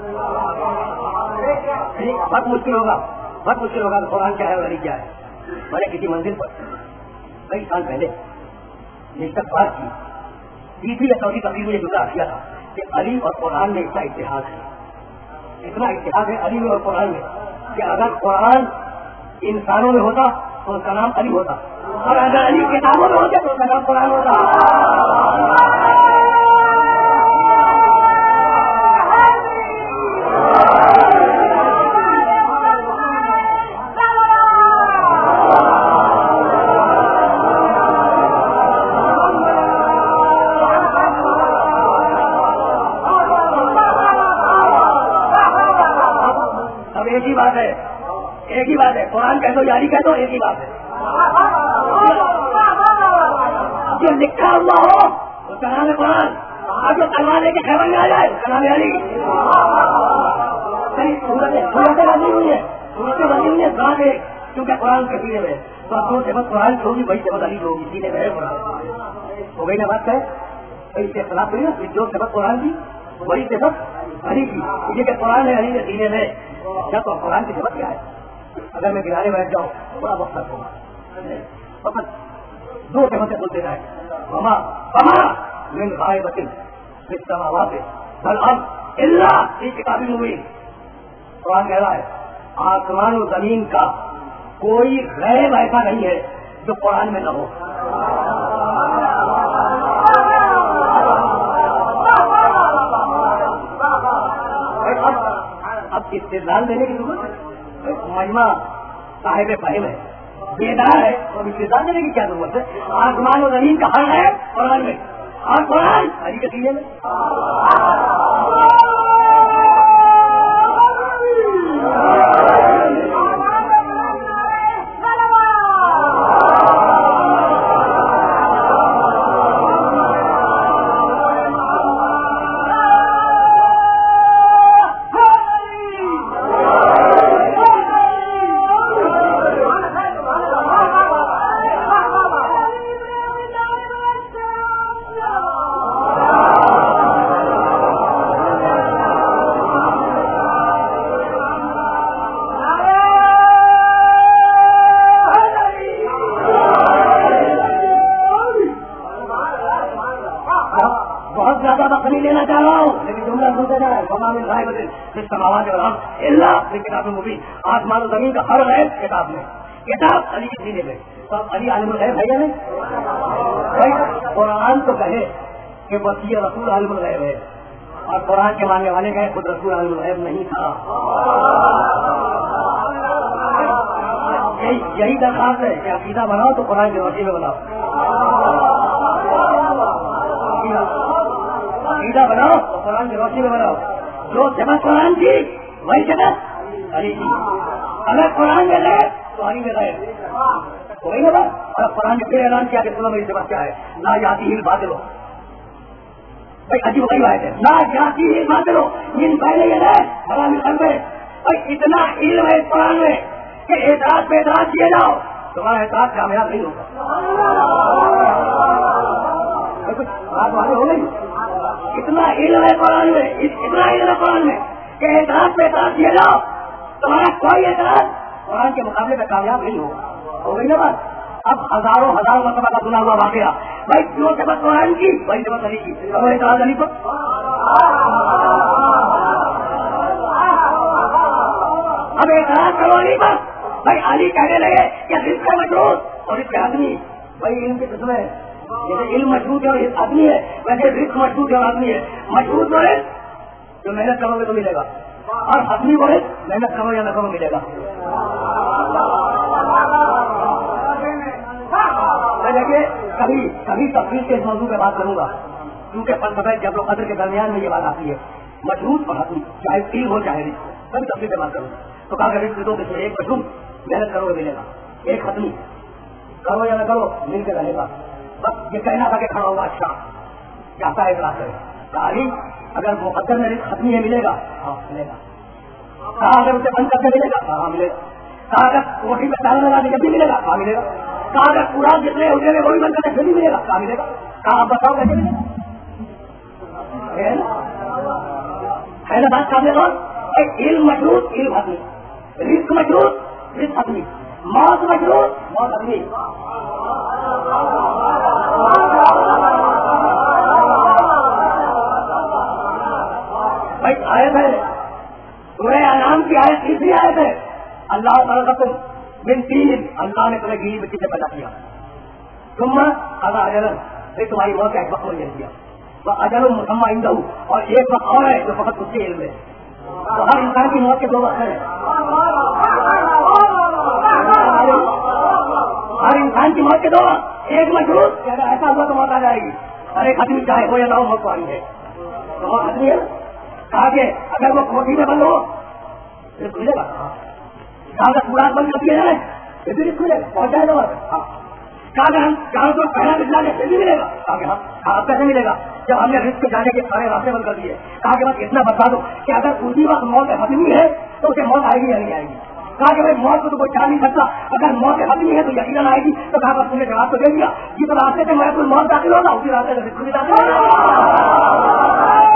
بہت مشکل ہوگا قرآن کیا ہے اور علی کیا ہے میں نے کسی منزل پر کئی سال پہلے نشست بات کی تیسری یا چوتھی تقریر میں یہ جملہ کیا تھا کہ علی اور قرآن میں اتنا اتحاد ہے علی میں اور قرآن میں کہ اگر قرآن انسانوں میں ہوتا تو اس کا نام علی ہوتا اور اگر علی کتابوں میں ہوتے تو اس کا نام قرآن ہوتا ایک ہی بات ہے قرآن کہہ دو یاری کہہ دو ایک ہی بات ہے جو لکھا ہوا ہو اس کا نام ہے قرآن اور جو تلوار لے کے خیبر میں آ جائے اس کا نام ہے علی صورتیں بنی ہوئی ہے ذات ہے کیونکہ قرآن کے سینے میں تو آپ کو جب قرآن کی ہوگی وہی جب علی ہوگی سینے میں ہے قرآن ہو گئی نا بات ہے اس کے خلاف ہوئی نا جو سبق قرآن کی وہی سبق علی کی یہ کہ قرآن ہے علی کے سینے میں کیا تو قرآن کی سبق کیا ہے اگر میں گرانے بیٹھ جاؤں بڑا وقت ہوگا فقط دو سبقیں بولتے رہے من غائبۃ فی السماوات والارض الا فی کتاب مبین قرآن کہہ رہا ہے آسمان و زمین کا کوئی غیب ایسا نہیں ہے جو قرآن میں نہ ہو اب استدلال دینے کی ضرورت ہے مجمع صاحب فہم ہے بیدار ہے اور استدلال دینے کی کیا ضرورت ہے آسمان و زمین کا حل ہے قرآن میں اور قرآن علی کے سینے میں من غائبۃ فی السماوات والارض الا فی کتاب مبین. آسمان و زمین کا ہر غیب کتاب میں. کتاب علی کے سینے میں. تو علی عالم الغیب ہے یا نہیں؟ قرآن تو کہے کہ وصی رسول عالم الغیب ہے، اور قرآن کے ماننے والے کہے خود رسول عالم الغیب نہیں تھا. یہی درخواست ہے کہ عقیدہ بناؤ تو قرآن کی روشنی میں بناؤ. عقیدہ بناؤ تو قرآن کی روشنی میں بناؤ. جو جگہ قرآن کی وہی جگہ علی کی. اگر قرآن میں گئے تو علی میں گئے وہی نہ بات. اور قرآن نے پھر اعلان کیا کہ سنو میری جگہ کیا ہے. نہ جاتی ہی بات لو بھائی عجیب وہی بات ہے. نہ جاتی ہی بات لو جن پہلے یہ گئے حرامی کر گئے. بھائی اتنا علم ہے قرآن میں کہ اعتراض پہ اعتراض کیے جاؤ تمہارا اعتراض کامیاب نہیں ہوگا. بات والے ہو گئی. اتنا علم ہے قرآن میں، اتنا علم ہے قرآن میں کہ اعتراض پہ اعتراض کیے جاؤ تمہارا کوئی اعتراض قرآن کے مقابلے میں کامیاب نہیں ہوگا. ہو گئی نا بات. اب ہزاروں مرتبہ کا سنا ہوا واقعہ. بھائی جو جگہ قرآن کی وہی جگہ علی کی. اعتراض علی پر. اب اعتراض کرو علی پر. بھائی علی کہنے لگے کہ رزق ہے مشروط اور اس کے آدمی. بھائی علم کی قسم ہے. جیسے علم مشروط ہے اور آدمی ہے ویسے رزق مشروط ہے اور آدمی ہے. مشروط بولے جو محنت کرو گے تو ملے گا، اور آدمی بولے محنت کرو یا نہ کرو ملے گا. دیکھیے کبھی تفصیل کے اس موضوع پہ بات کروں گا کیونکہ فلسفہ جبر و قدر کے درمیان میں یہ بات آتی ہے. مشروط اور حتمی چاہے علم ہو چاہے نہیں کبھی تفصیل پہ بات کروں گا. تو کہا کہ رزق دو کہ ایک مشروط محنت کرو گے ملے گا، ایک حتمی کرو یا نہ کرو مل کے رہے گا. بس یہ کہنا تھا کہ کھڑا ہوگا اچھا چاہتا ہے اعتراض کرے. تعلیم اگر مقدر میں رزق حتمی ہے ملے گا ہاں ملے گا. کہا اگر اسے بند کر کے ملے گا ہاں ملے گا. کہا اگر کوٹھی میں تالا لگا کے بھی ملے گا ہاں ملے گا. کہا اگر پورا جتنے اٹھے میں وہی بند کرنے سے بھی ملے گا کہاں ملے گا. کہا آپ بتاؤ کیسے ملے گا. ہے نا بات قابل غور. علم مشروط علم حتمی، رزق مشروط رزق حتمی، موت مشروط موت حتمی. بھائی آیت ہے سورہ انعام کی آیت تیسری آیت ہے. اللہ تعالیٰ تم من تین اللہ نے تمہیں گیلی مٹی سے پیدا کیا. تم اجل پھر تمہاری موت کا ایک وقت لے دیا. وہ اجل مسمہ عندہ اور ایک وقت اور ہے جو فقط اس کے علم ہے. تو ہر انسان کی موت کے دو وقت ہیں. ہر انسان کی موت کے دو وقت. ایک مشروط اگر ایسا ہوا تو موت آ جائے گی، اور ایک آدمی چاہے ہو یا نہ ہو موت آئی ہے تو موت آدمی ہے. کہا کہ اگر وہ کوٹھی میں بند ہو پھر ملے گا. کہا پورا بند کر دیا جائے پھر بھی ملے گا پہنچ جائے گا. کہا کہ ہم چاروں کو پہلا نکلا دیں پھر بھی ملے گا. کہا کہ ہاں. اب کیسے ملے گا جب ہم نے رزق جانے کے سارے راستے بند کر دیے. کہا کہ بس اتنا بتا دو کہ اگر اسی وقت موت حتمی ہے تو اسے موت آئے گی یا نہیں آئے گی. کہا کہ بھائی موت کو تو کوئی چاہ نہیں سکتا، اگر موت حتمی ہے تو یقیناً آئے گی. تو کہا بس تم نے جواب تو دے دیا. جس راستے سے میں موت داخل ہوگا اسی راستے سے رزق بھی داخل ہوگا.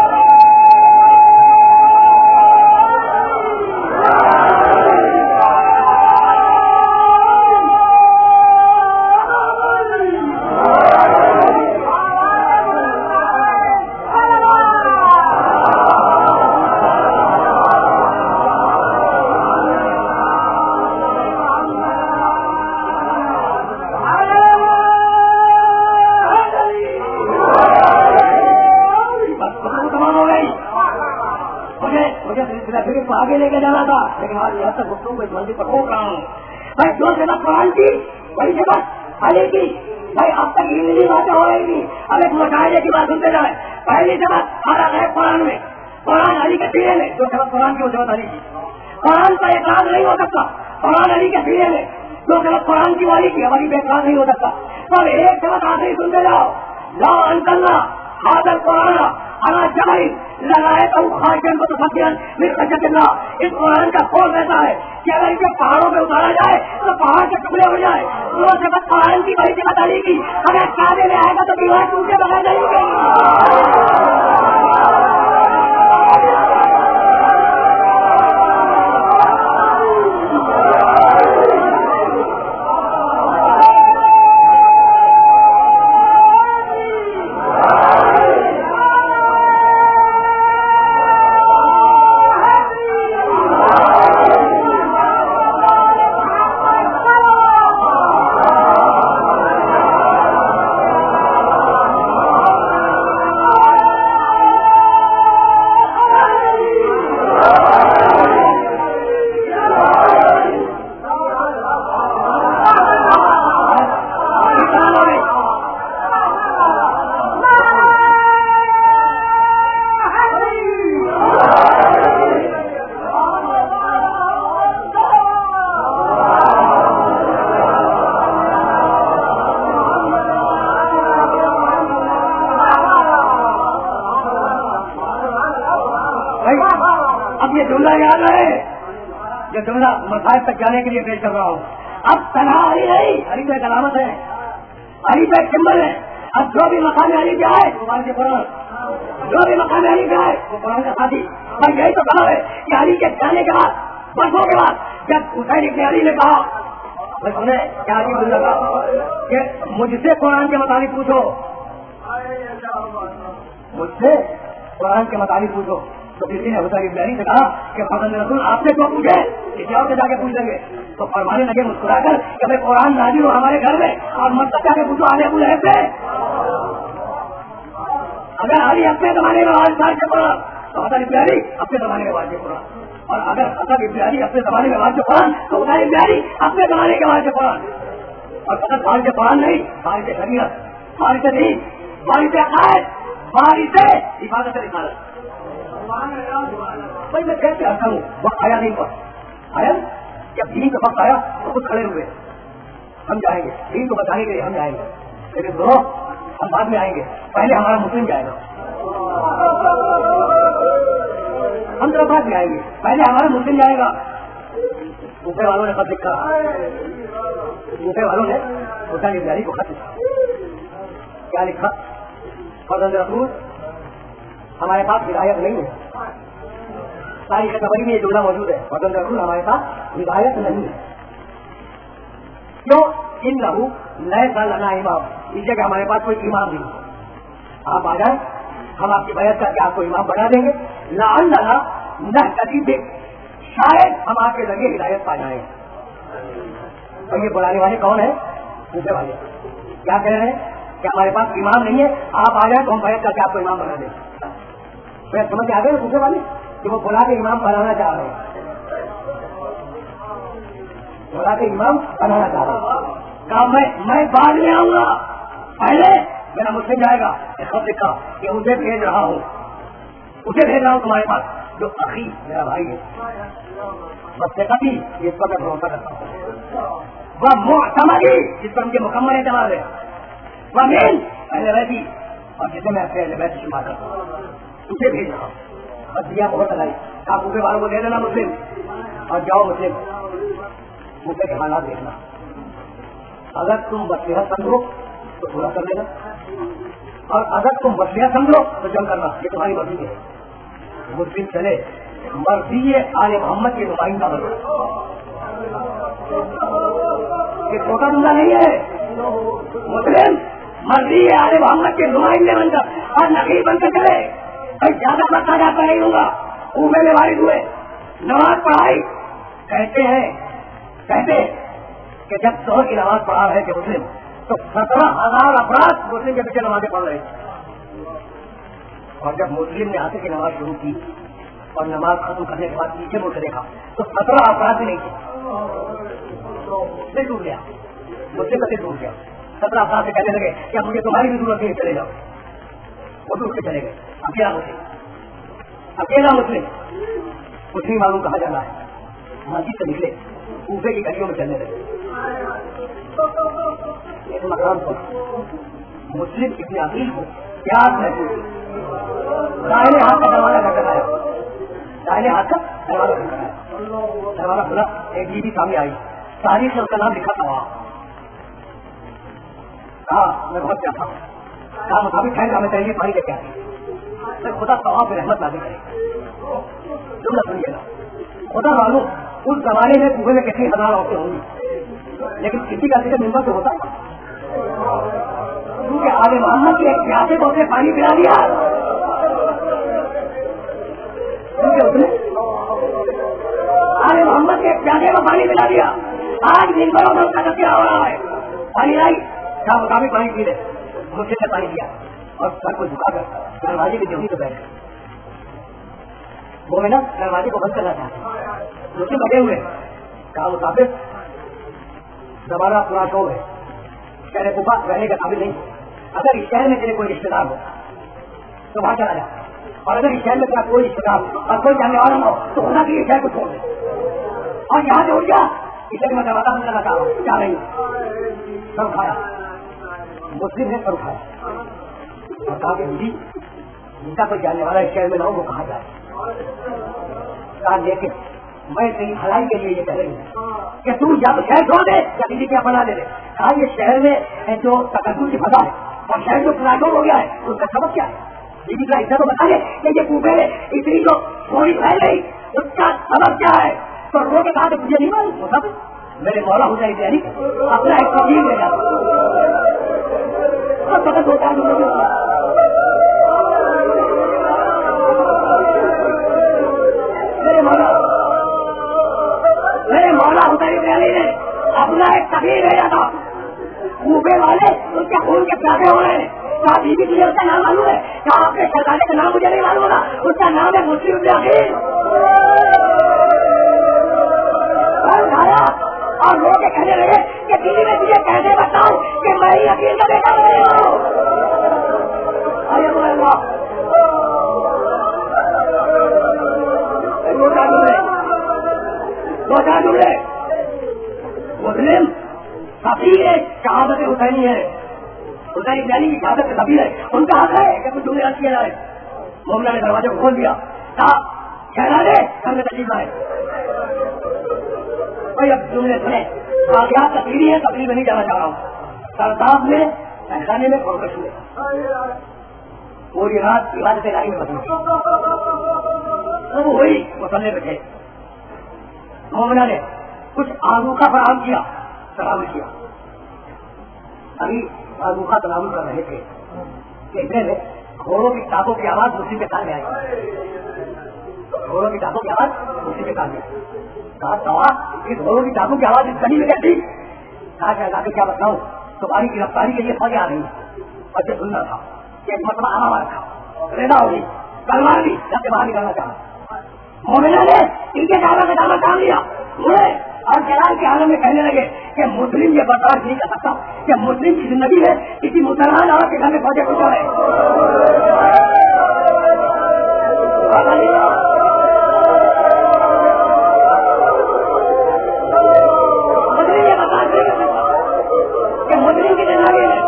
آگے لے کے جانا تھا لیکن آج یہاں تک گفتگو کو اس منزل پر روک رہا ہوں. بھائی جو جگہ قرآن کی وہی جگہ علی کی. بھائی اب تک یہ باتیں ہو رہی تھی. اب ایک مشاہدے کی بات سنتے جائے. پہلی جگہ سارا ہے قرآن میں، قرآن علی کے سینے میں. جو جگہ قرآن کی وہ جگہ علی کی. قرآن کا اعتراض نہیں ہو سکتا. قرآن علی کے سینے میں. جو جگہ قرآن کی والی کی ہماری پہ اعتراض نہیں ہو سکتا. سب ایک جگہ آخری سنتے جاؤ. لا انزلنا هذا القرآن على جبل لرأيته خاشعا متصدعا من خشية الله. اس قرآن کا قول ایسا ہے کہ اگر اسے پہاڑوں پہ اتارا جائے تو پہاڑ کے ٹکڑے ہو جائے. وہ جگہ قرآن کی بڑی جگہ علی کی. اگر کعبے میں آئے گا تو دیوار ٹوٹے بغیر نہیں گئی. یہ جملہ مسائل تک جانے کے لیے پیش کر رہا ہوں. اب تنہا علی نہیں، علی پہ علامت ہے، علی پہ سمبل ہے. اب جو بھی مقام علی پہ آئے قرآن کے قرآن، جو بھی مقام علی پہ آئے وہ قرآن کا ساتھی. بس یہی تو کہا ہے کہ علی کے جانے کے بعد، برسوں کے بعد، جب حسین ابن علی نے کہا کیا لگا کہ مجھ سے قرآن کے متعلق پوچھو، مجھ سے قرآن کے متعلق پوچھو، تو کسی نے حسین ابن علی سے کہا کہ فرزند رسول آپ سے کیوں پوچھے، کسی اور سے جا کے پوچھ لیں گے. تو فرمانے لگے مسکرا کر کہ بھائی قرآن نازل ہو ہمارے گھر میں اور مت جا کے پوچھو آنے ابو لہب سے. اگر علی اپنے زمانے میں آج سال کے قرآن تو حسن ابن علی اپنے زمانے میں واضح قرآن، اور اگر حسن ابن علی اپنے زمانے میں واضح قرآن تو حسین ابن علی اپنے زمانے کے واضح قرآن. اور فقط واضح قرآن نہیں، واضح شریعت، واضح دین، واضح عقائد، واضح حفاظت رسالت. بھائی میں کیسے آتا ہوں، وقت آیا نہیں ہوا، آیا جب دین کا وقت آیا تو خود کھڑے ہوئے ہم جائیں گے، دین کو بتانے کے لیے ہم جائیں گے، لیکن دونوں ہم بعد میں آئیں گے، پہلے ہمارا مسلم جائے گا، ہم تو بعد میں آئیں گے، پہلے ہمارا مسلم جائے گا. کوفے والوں نے خط لکھا، کوفے والوں نے حسین ابن علی کو خط لکھا. کیا لکھا؟ فرزند رسول ہمارے پاس ہدایت نہیں ہے. تاریخ طبری میں یہ جملہ موجود ہے، فرزند رسول ہمارے پاس ہدایت نہیں ہے. کیوں؟ ان لہو نئے سال لنا امام، اس جگہ ہمارے پاس کوئی امام نہیں. آپ آ جائیں، ہم آپ کی بیعت کر کے آپ کو امام بنا دیں گے. لعلنا نہتدی بک، شاید ہم آپ کے ذریعے ہدایت پا جائیں. اور یہ بلانے والے کون ہیں؟ کوفے والے. کیا کہہ رہے ہیں کہ ہمارے پاس امام نہیں ہے، آپ آ جائیں تو ہم بیعت کر کے آپ کو امام بنا دیں. پھر سمجھ آ گئے کوفے والے کہ وہ بلا کے امام بنانا چاہ رہے ہیں، بلا کے امام بنانا چاہ رہے ہیں. کہا میں بعد میں آؤں گا، پہلے میرا مسلم جائے گا. خط لکھا کہ اسے بھیج رہا ہوں تمہارے پاس، جو اخی میرا بھائی ہے، بس سے کبھی اس پر میں بھروسہ کرتا ہوں. وہ معتمدی جس پر مجھے مکمل اعتماد ہے، وہ مین پہلے رہتی اور جسے میں پہلے بیٹھ شمار کرتا ہوں، اسے بھیج رہا ہوں. بس دیا بہت الائی، آپ کوفے والوں کو دے دینا مسلم، اور جاؤ مسلم کوفے کے حالات دیکھنا. اگر تم بصیرت سمجھو تو پورا کر لینا، اور اگر تم بصیرت سمجھو تو جم کرنا. یہ تمہاری مرضی ہے. مسلم چلے، مرضی آل محمد کے نمائندہ بنو. یہ چھوٹا جملہ نہیں ہے. مسلم مرضی آل محمد کے نمائندے بن کر اور نقیب بن کر چلے. بھائی زیادہ بتا جاتا نہیں ہوں گا. کوفے میں وارد ہوئے، نماز پڑھائی. کہتے کہ جب ظہر کی نماز پڑھا رہے تھے مسلم تو 17,000 افراد مسلم کے پیچھے نمازیں پڑھ رہے تھے. اور جب مسلم نے آتے کی نماز شروع کی اور نماز ختم کرنے کے بعد پیچھے مڑ کے دیکھا تو 17 افراد بھی نہیں تھے. دل ٹوٹ گیا، مسلم کا دل ٹوٹ گیا. 17 افراد سے کہنے لگے کہ مجھے تمہاری بھی ضرورت نہیں، چلے جاؤ. وہ ٹوٹ کے چلے گئے. اکیلا مسلم مسلم والوں کہا جانا ہے. مسجد سے نکلے، کوفے کی گلیوں میں چلنے لگے. ایک مقام پر مسلم ابن عقیل کو پیار محسوس، دائیں ہاتھ کا دروازہ کر کر آیا، دائیں ہاتھ کا دروازہ کر کر آیا. دروازہ کھلا، ایک بی بی سامنے آئی، تاریخ سے اس کا نام لکھا تھا وہاں. کہا میں بہت چاہتا ہوں، کہا مطابق ہے ہمیں چاہیے پانی لے کے آتی. خدا طواف رحمت نازل کرے. جملہ سنیے گا. خدا معلوم اس زمانے میں کوفے میں کتنی 1000 عورتیں ہوں گی، لیکن کسی کا ذکر ممبر سے ہوتا کیونکہ آل محمد کے ایک پیاسے کو اسے پانی پلا دیا، کیونکہ اس نے آل محمد کے ایک پیاسے کو پانی پلا دیا. آج ممبروں میں اس کا تذکرہ ہو رہا ہے. پانی لائی، کیا مطابق پانی پی لے. مجھ سے پانی دیا اور سر کو جھکا کر دروازے کی جوڑی پہ بیٹھ گئے. وہ میں نا دروازے کو بند کرنا چاہتے، مجھے بٹے ہوئے. کہا مطابق زمانہ پورا شور ہے، شہر کوفہ رہنے کا قابل نہیں. اگر اس شہر میں تیرے کوئی رشتے دار ہو تو وہاں چلا جا، اور اگر اس شہر میں تیرا کوئی رشتے دار اور کوئی جاننے والا ہو تو خدا کی شہر کو چھوڑ دے اور یہاں سے اٹھ جا. اس لیے میں دروازہ بند کرنا چاہ رہا ہوں. کیا نہیں سر اٹھایا، مسلم نے سر اٹھایا اور کہا کہ جی جن کا کوئی جاننے والا اس شہر میں نہ ہو وہ کہاں جائے. کہا لیکن میں تیری بھلائی کے لیے یہ کہہ رہی ہوں کہ تو جب شہر چھوڑ دے یا کسی کیا بنا دے دے. کہا یہ شہر میں جو تقدس کی فضا ہے اور شہر جو پلاٹوں ہو گیا ہے اس کا سبب کیا ہے؟ بیوی کا حصہ تو بتا دے کہ یہ کوفے میں اتنی جو تھوڑی پھیل گئی اس کا سبب کیا ہے. تو رو کے کہا کہ مجھے نہیں معلوم ہوتا میرے مولا ہو جائے تیاری اپنا ایک قبیل لے جاتا فقط ہوتا ہے میرے مولا حسین علی نے اپنا ایک قبیل لے جاتا. کوفے والے ان کے خون کے پیاسے ہو رہے ہیں. کہا بیوی تجھے اس کا نام معلوم ہے؟ کہا آپ کے شہزادے کا نام مجھے نہیں معلوم ہوگا. اس کا نام ہے مسلم بن عقیل. اور لوگ کہنے لگے کہ بیوی میں تجھے کیسے بتاؤں کہ میں ہی عقیل کا بیٹا نہیں ہوں. مسلم سفیر شہادت حسینی ہے. حسین علی کی شہادت سفیر ہے. ان کا حق ہے کہ کچھ جملے رد کیا جائے. مومنہ نے دروازے کو کھول دیا. کہا شہزادے گھر میں تشریف آئے. بھائی اب جملے سنے واقعات تقریری ہے. تقریر میں نہیں جانا چاہ رہا ہوں. سرداب میں خانے میں کھول کر چھوڑے پوری رات عبادت الہی میں بدل وہ وہی مسلے پہ تھے. مومنہ نے کچھ آلوکا فراہم کیا. سلام کیا. ابھی آلوکا سلام کر رہے تھے کہ اتنے میں گھوڑوں کی ٹاپوں کی آواز اسی کے سامنے آئی. گھوڑوں کی ٹاپوں کی آواز اسی کے سامنے آئی. کہا اس گھوڑوں کی ٹاپوں کی آواز اس گلی میں کیسی؟ کہا کہ کیا بتاؤں تمہاری گرفتاری کے لیے فوجیں آ رہی اور یہ سننا تھا کہ ایک مرتبہ آنا تھا ریدا ہوگی تلوار بھی جب سے باہر نکالنا چاہا. مومنہ نے ان کے کاروں کا دعویٰ کام لیا مجھے اور جلال کے عالم میں کہنے لگے کہ مسلم یہ برداشت نہیں کر سکتا کہ مسلم کی زندگی ہے کسی مسلمان عورت کے گھر میں فوجیں پہنچا رہے. مسلم یہ برداشت نہیں کر سکتا کہ مسلم کی زندگی ہے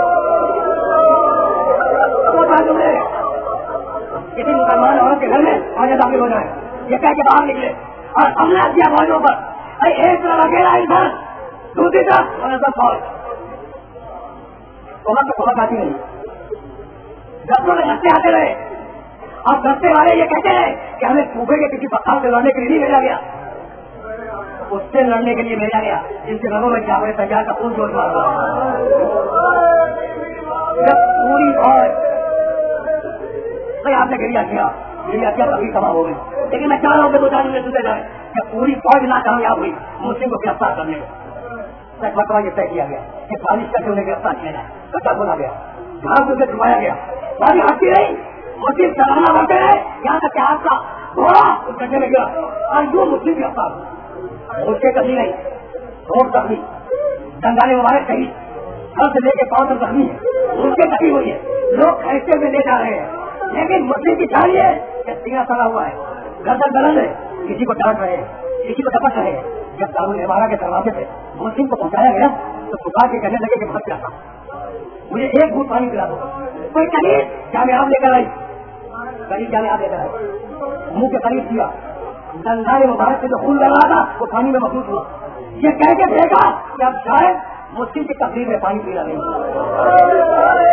کسی مسلمان عورت کے گھر میں فوجیں داخل ہو جائیں. یہ کہہ کے باہر نکلے اور حملہ کیا فوجوں پر. ایک طرف اکیلا انسان دوسری طرف فوج. وہاں تو سبق آتی نہیں. دستوں میں دستے آتے رہے اور دستے والے یہ کہتے رہے کہ ہمیں صوبے کے کسی پتھر سے لڑنے کے لیے نہیں بھیجا گیا. اس سے لڑنے کے لیے بھیجا گیا جن کے رنگوں میں جاوید تیار کا خون جوش مار رہا. جب پوری فوج آپ نے گریا کیا کبھی تباہ ہو گئی. لیکن میں چاہ رہا ہوں کہ دو چار دن سنتے جائے کہ پوری فوج ناکامیاب ہوئی مسلم کو گرفتار کرنے میں. مرتبہ یہ طے کیا گیا کہ بارش کر کے انہیں گرفتار کیا جائے. کچا کھولا گیا گھاس سے چھپایا گیا. بارش ہٹتی رہی مسلم چلانا بڑھتے رہے یہاں تک کہ آپ کا گھوڑا اس گڈھے میں گیا اور جو مسلم گرفتار ہوئے اس کے کبھی نہیں روڈ زخمی دنگانے مبارک کہیں سر سے لے کے پاؤں تک زخمی ہے اس کے کبھی ہوئی ہے. لوگ ایسے میں لے جا رہے ہیں لیکن مسلم کی چاہیے ہے کہ سینہ سڑا ہوا ہے گردن بلند ہے. کسی کو ڈانٹ رہے ہیں کسی کو ڈپٹ رہے ہیں. جب دارالعمارہ کے دروازے سے مسلم کو پہنچایا گیا تو پکار کے کہنے لگے کہ بہت پیاسا مجھے ایک گھوٹ پانی پلا دو. کوئی قریب کامیاب لے کر آئی قریب کامیاب لے کر آئی منہ کے قریب کیا دندانے مبارک سے جو خون لگ رہا تھا وہ پانی میں محسوس ہوا. یہ کہہ کے دیکھا کہ اب شاید مسلم کی تقریر میں پانی پی رہا نہیں.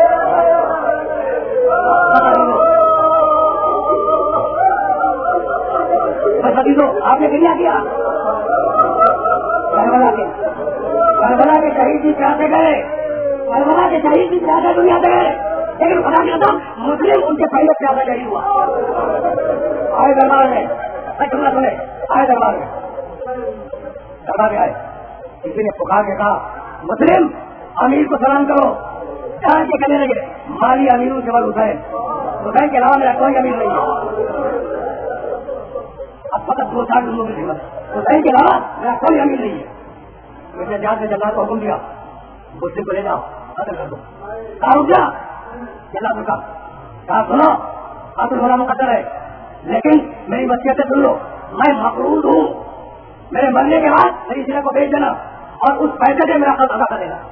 آپ نے کیا کیا کربلا کے شہید بھی پیاسے گئے کربلا کے شہید بھی پیاسے دنیا سے گئے لیکن خدا کیا تھا مسلم ان کے پہلے پیاسا نہیں ہوا. آئے دربار میں سنے آئے دربار میں آئے کسی نے پکار کے کہا مسلم امیر کو سلام کرو. چار کے کہنے لگے مالی امیر جبل حسین کے علاوہ میرا کوئی امیر نہیں ہے. اب فقط دو چار لوگوں کی خدمت حسین کے علاوہ میرا کوئی امیر نہیں ہے. میں نے جہاز سے جلال کو حکم دیا مسلم کو لے جاؤ قتل کر دو. کہا رک جا جلال رکا. کہا سنو قتل ہونا مقدر ہے لیکن میری وصیت سے سن لو میں مقروض ہوں. میرے مرنے کے بعد میری سیرت کو بھیج دینا اور اس پیسے سے میرا قرض ادا کر دینا.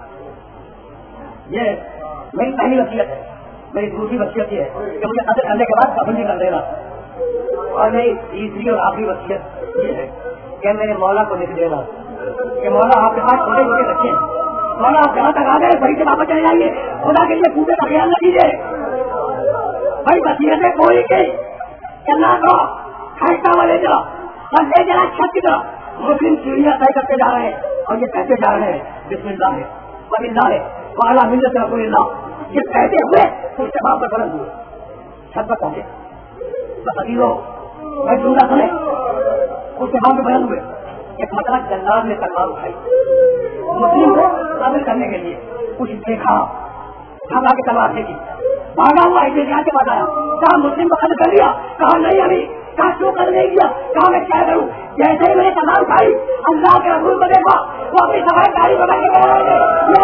یہ میری پہلی وصیت ہے. میری دوسری وصیت یہ ہے کہ مجھے قتل کرنے کے بعد کفن بھی کر دینا. اور میری تیسری اور آخری وصیت یہ ہے کہ میرے مولا کو لکھ دینا کہ مولا آپ کے پاس چھوٹے چھوٹے بچے ہیں، مولا آپ جہاں تک آ گئے صحیح سے واپس چلے جائیے، خدا کے لیے پوچھے کا خیال نہ کیجیے بھائی، وصیتیں کوئی کی چلنا کو خیستا والے جا اور لے جانا چھت کی طرف مسلم سیڑھیاں طے کرتے جا رہے ہیں اور یہ کہتے جا رہے ہیں بسم اللہ ہے ولی اللہ ہے والا ملت رسول اللہ، یہ کہتے ہوئے اس کے بعد بلند ہوئے چھت پر پہنچے تو حقیقوں میں جملہ سنے اس کے بعد بلند ہوئے۔ ایک مطلب جلال نے تلوار اٹھائی مسلم کو قابل کرنے کے لیے، کچھ دیکھا ہم آگے تلوار دیکھی، بھاگا ہوا احتجاج کے بعد آیا، کہا مسلم کو قتل کر دیا، کہا نہیں ابھی، کہا کیوں قتل نہیں کیا، کہا میں کیا کروں، جیسے ہی میں نے تلوار اٹھائی اللہ کے رسول کو دیکھا وہ اپنی سفائی گاڑی بنا کے کہہ رہے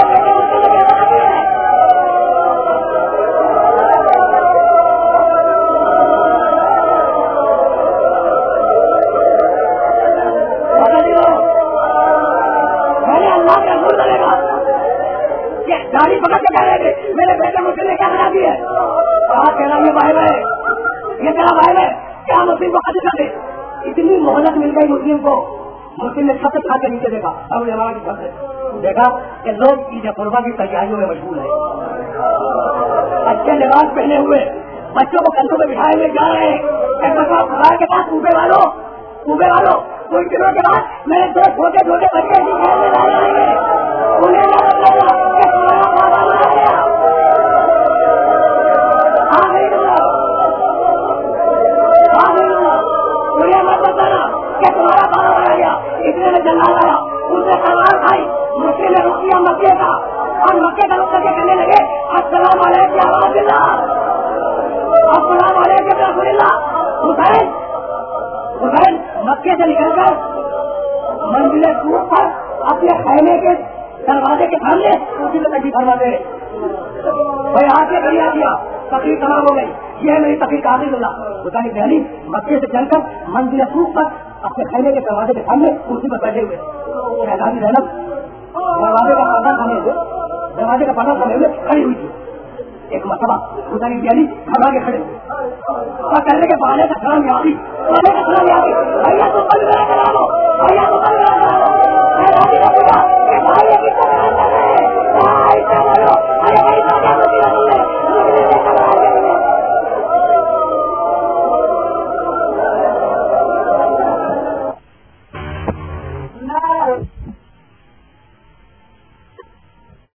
گاڑی پکڑ کے کہہ رہے تھے میرے بیٹے مسلم نے کیا بنا دی ہے، کہا کہنا یہ بھائی ہے، یہ تیرا بھائی ہے، کیا مسلم کو قتل کر دے۔ اتنی مہلت مل گئی مسلم کو، مسلم نے سب کھا کے نیچے دیکھا، اب ہمارا کی سب سے دیکھا کہ لوگ عید قربہ کی تیاریوں میں مشغول ہیں، اچھے لباس پہنے ہوئے بچوں کو کندھوں میں بٹھائے ہوئے جا رہے ہیں، خدا کے پاس صوبے والوں کچھ دنوں کے بعد میرے دو چھوٹے چھوٹے بچے تمہارا بابا بنا گیا، اتنے میں جنگل آیا، ان سے تلوار کھائی، مکے نے رک دیا مکے کا، اور مکے کا رک کر کے کہنے لگے السلام علیکم یا رسول اللہ، السلام علیکم یا رسول اللہ۔ حسین مکے سے نکل کر منزل کوف پر اپنے خیمے کے دروازے کے سامنے اسی میں تشریف فرما دے، بھائی آ کے گڑیا دیا، تقریر تمام ہو گئی، یہ ہے میری تقریر کا حافظ اللہ حسین دہلی مکے سے چل کر منزل کوف پر اپنے خیمے کے دروازے کے سامنے کرسی پر بیٹھے ہوئے، شہزادی زینب دروازے کا پردہ کھانے ہوئے، دروازے کا پردہ کھانے ہوئے کھڑی ہوئی تھی۔ ایک مرتبہ حسین دہلی گھبرا کے کھڑے ہوئے اور کہنے کے بہانے کا سلام یادی، بھیا تو کل میرا کرا لو، بھیا تو کل میرا کرا لو،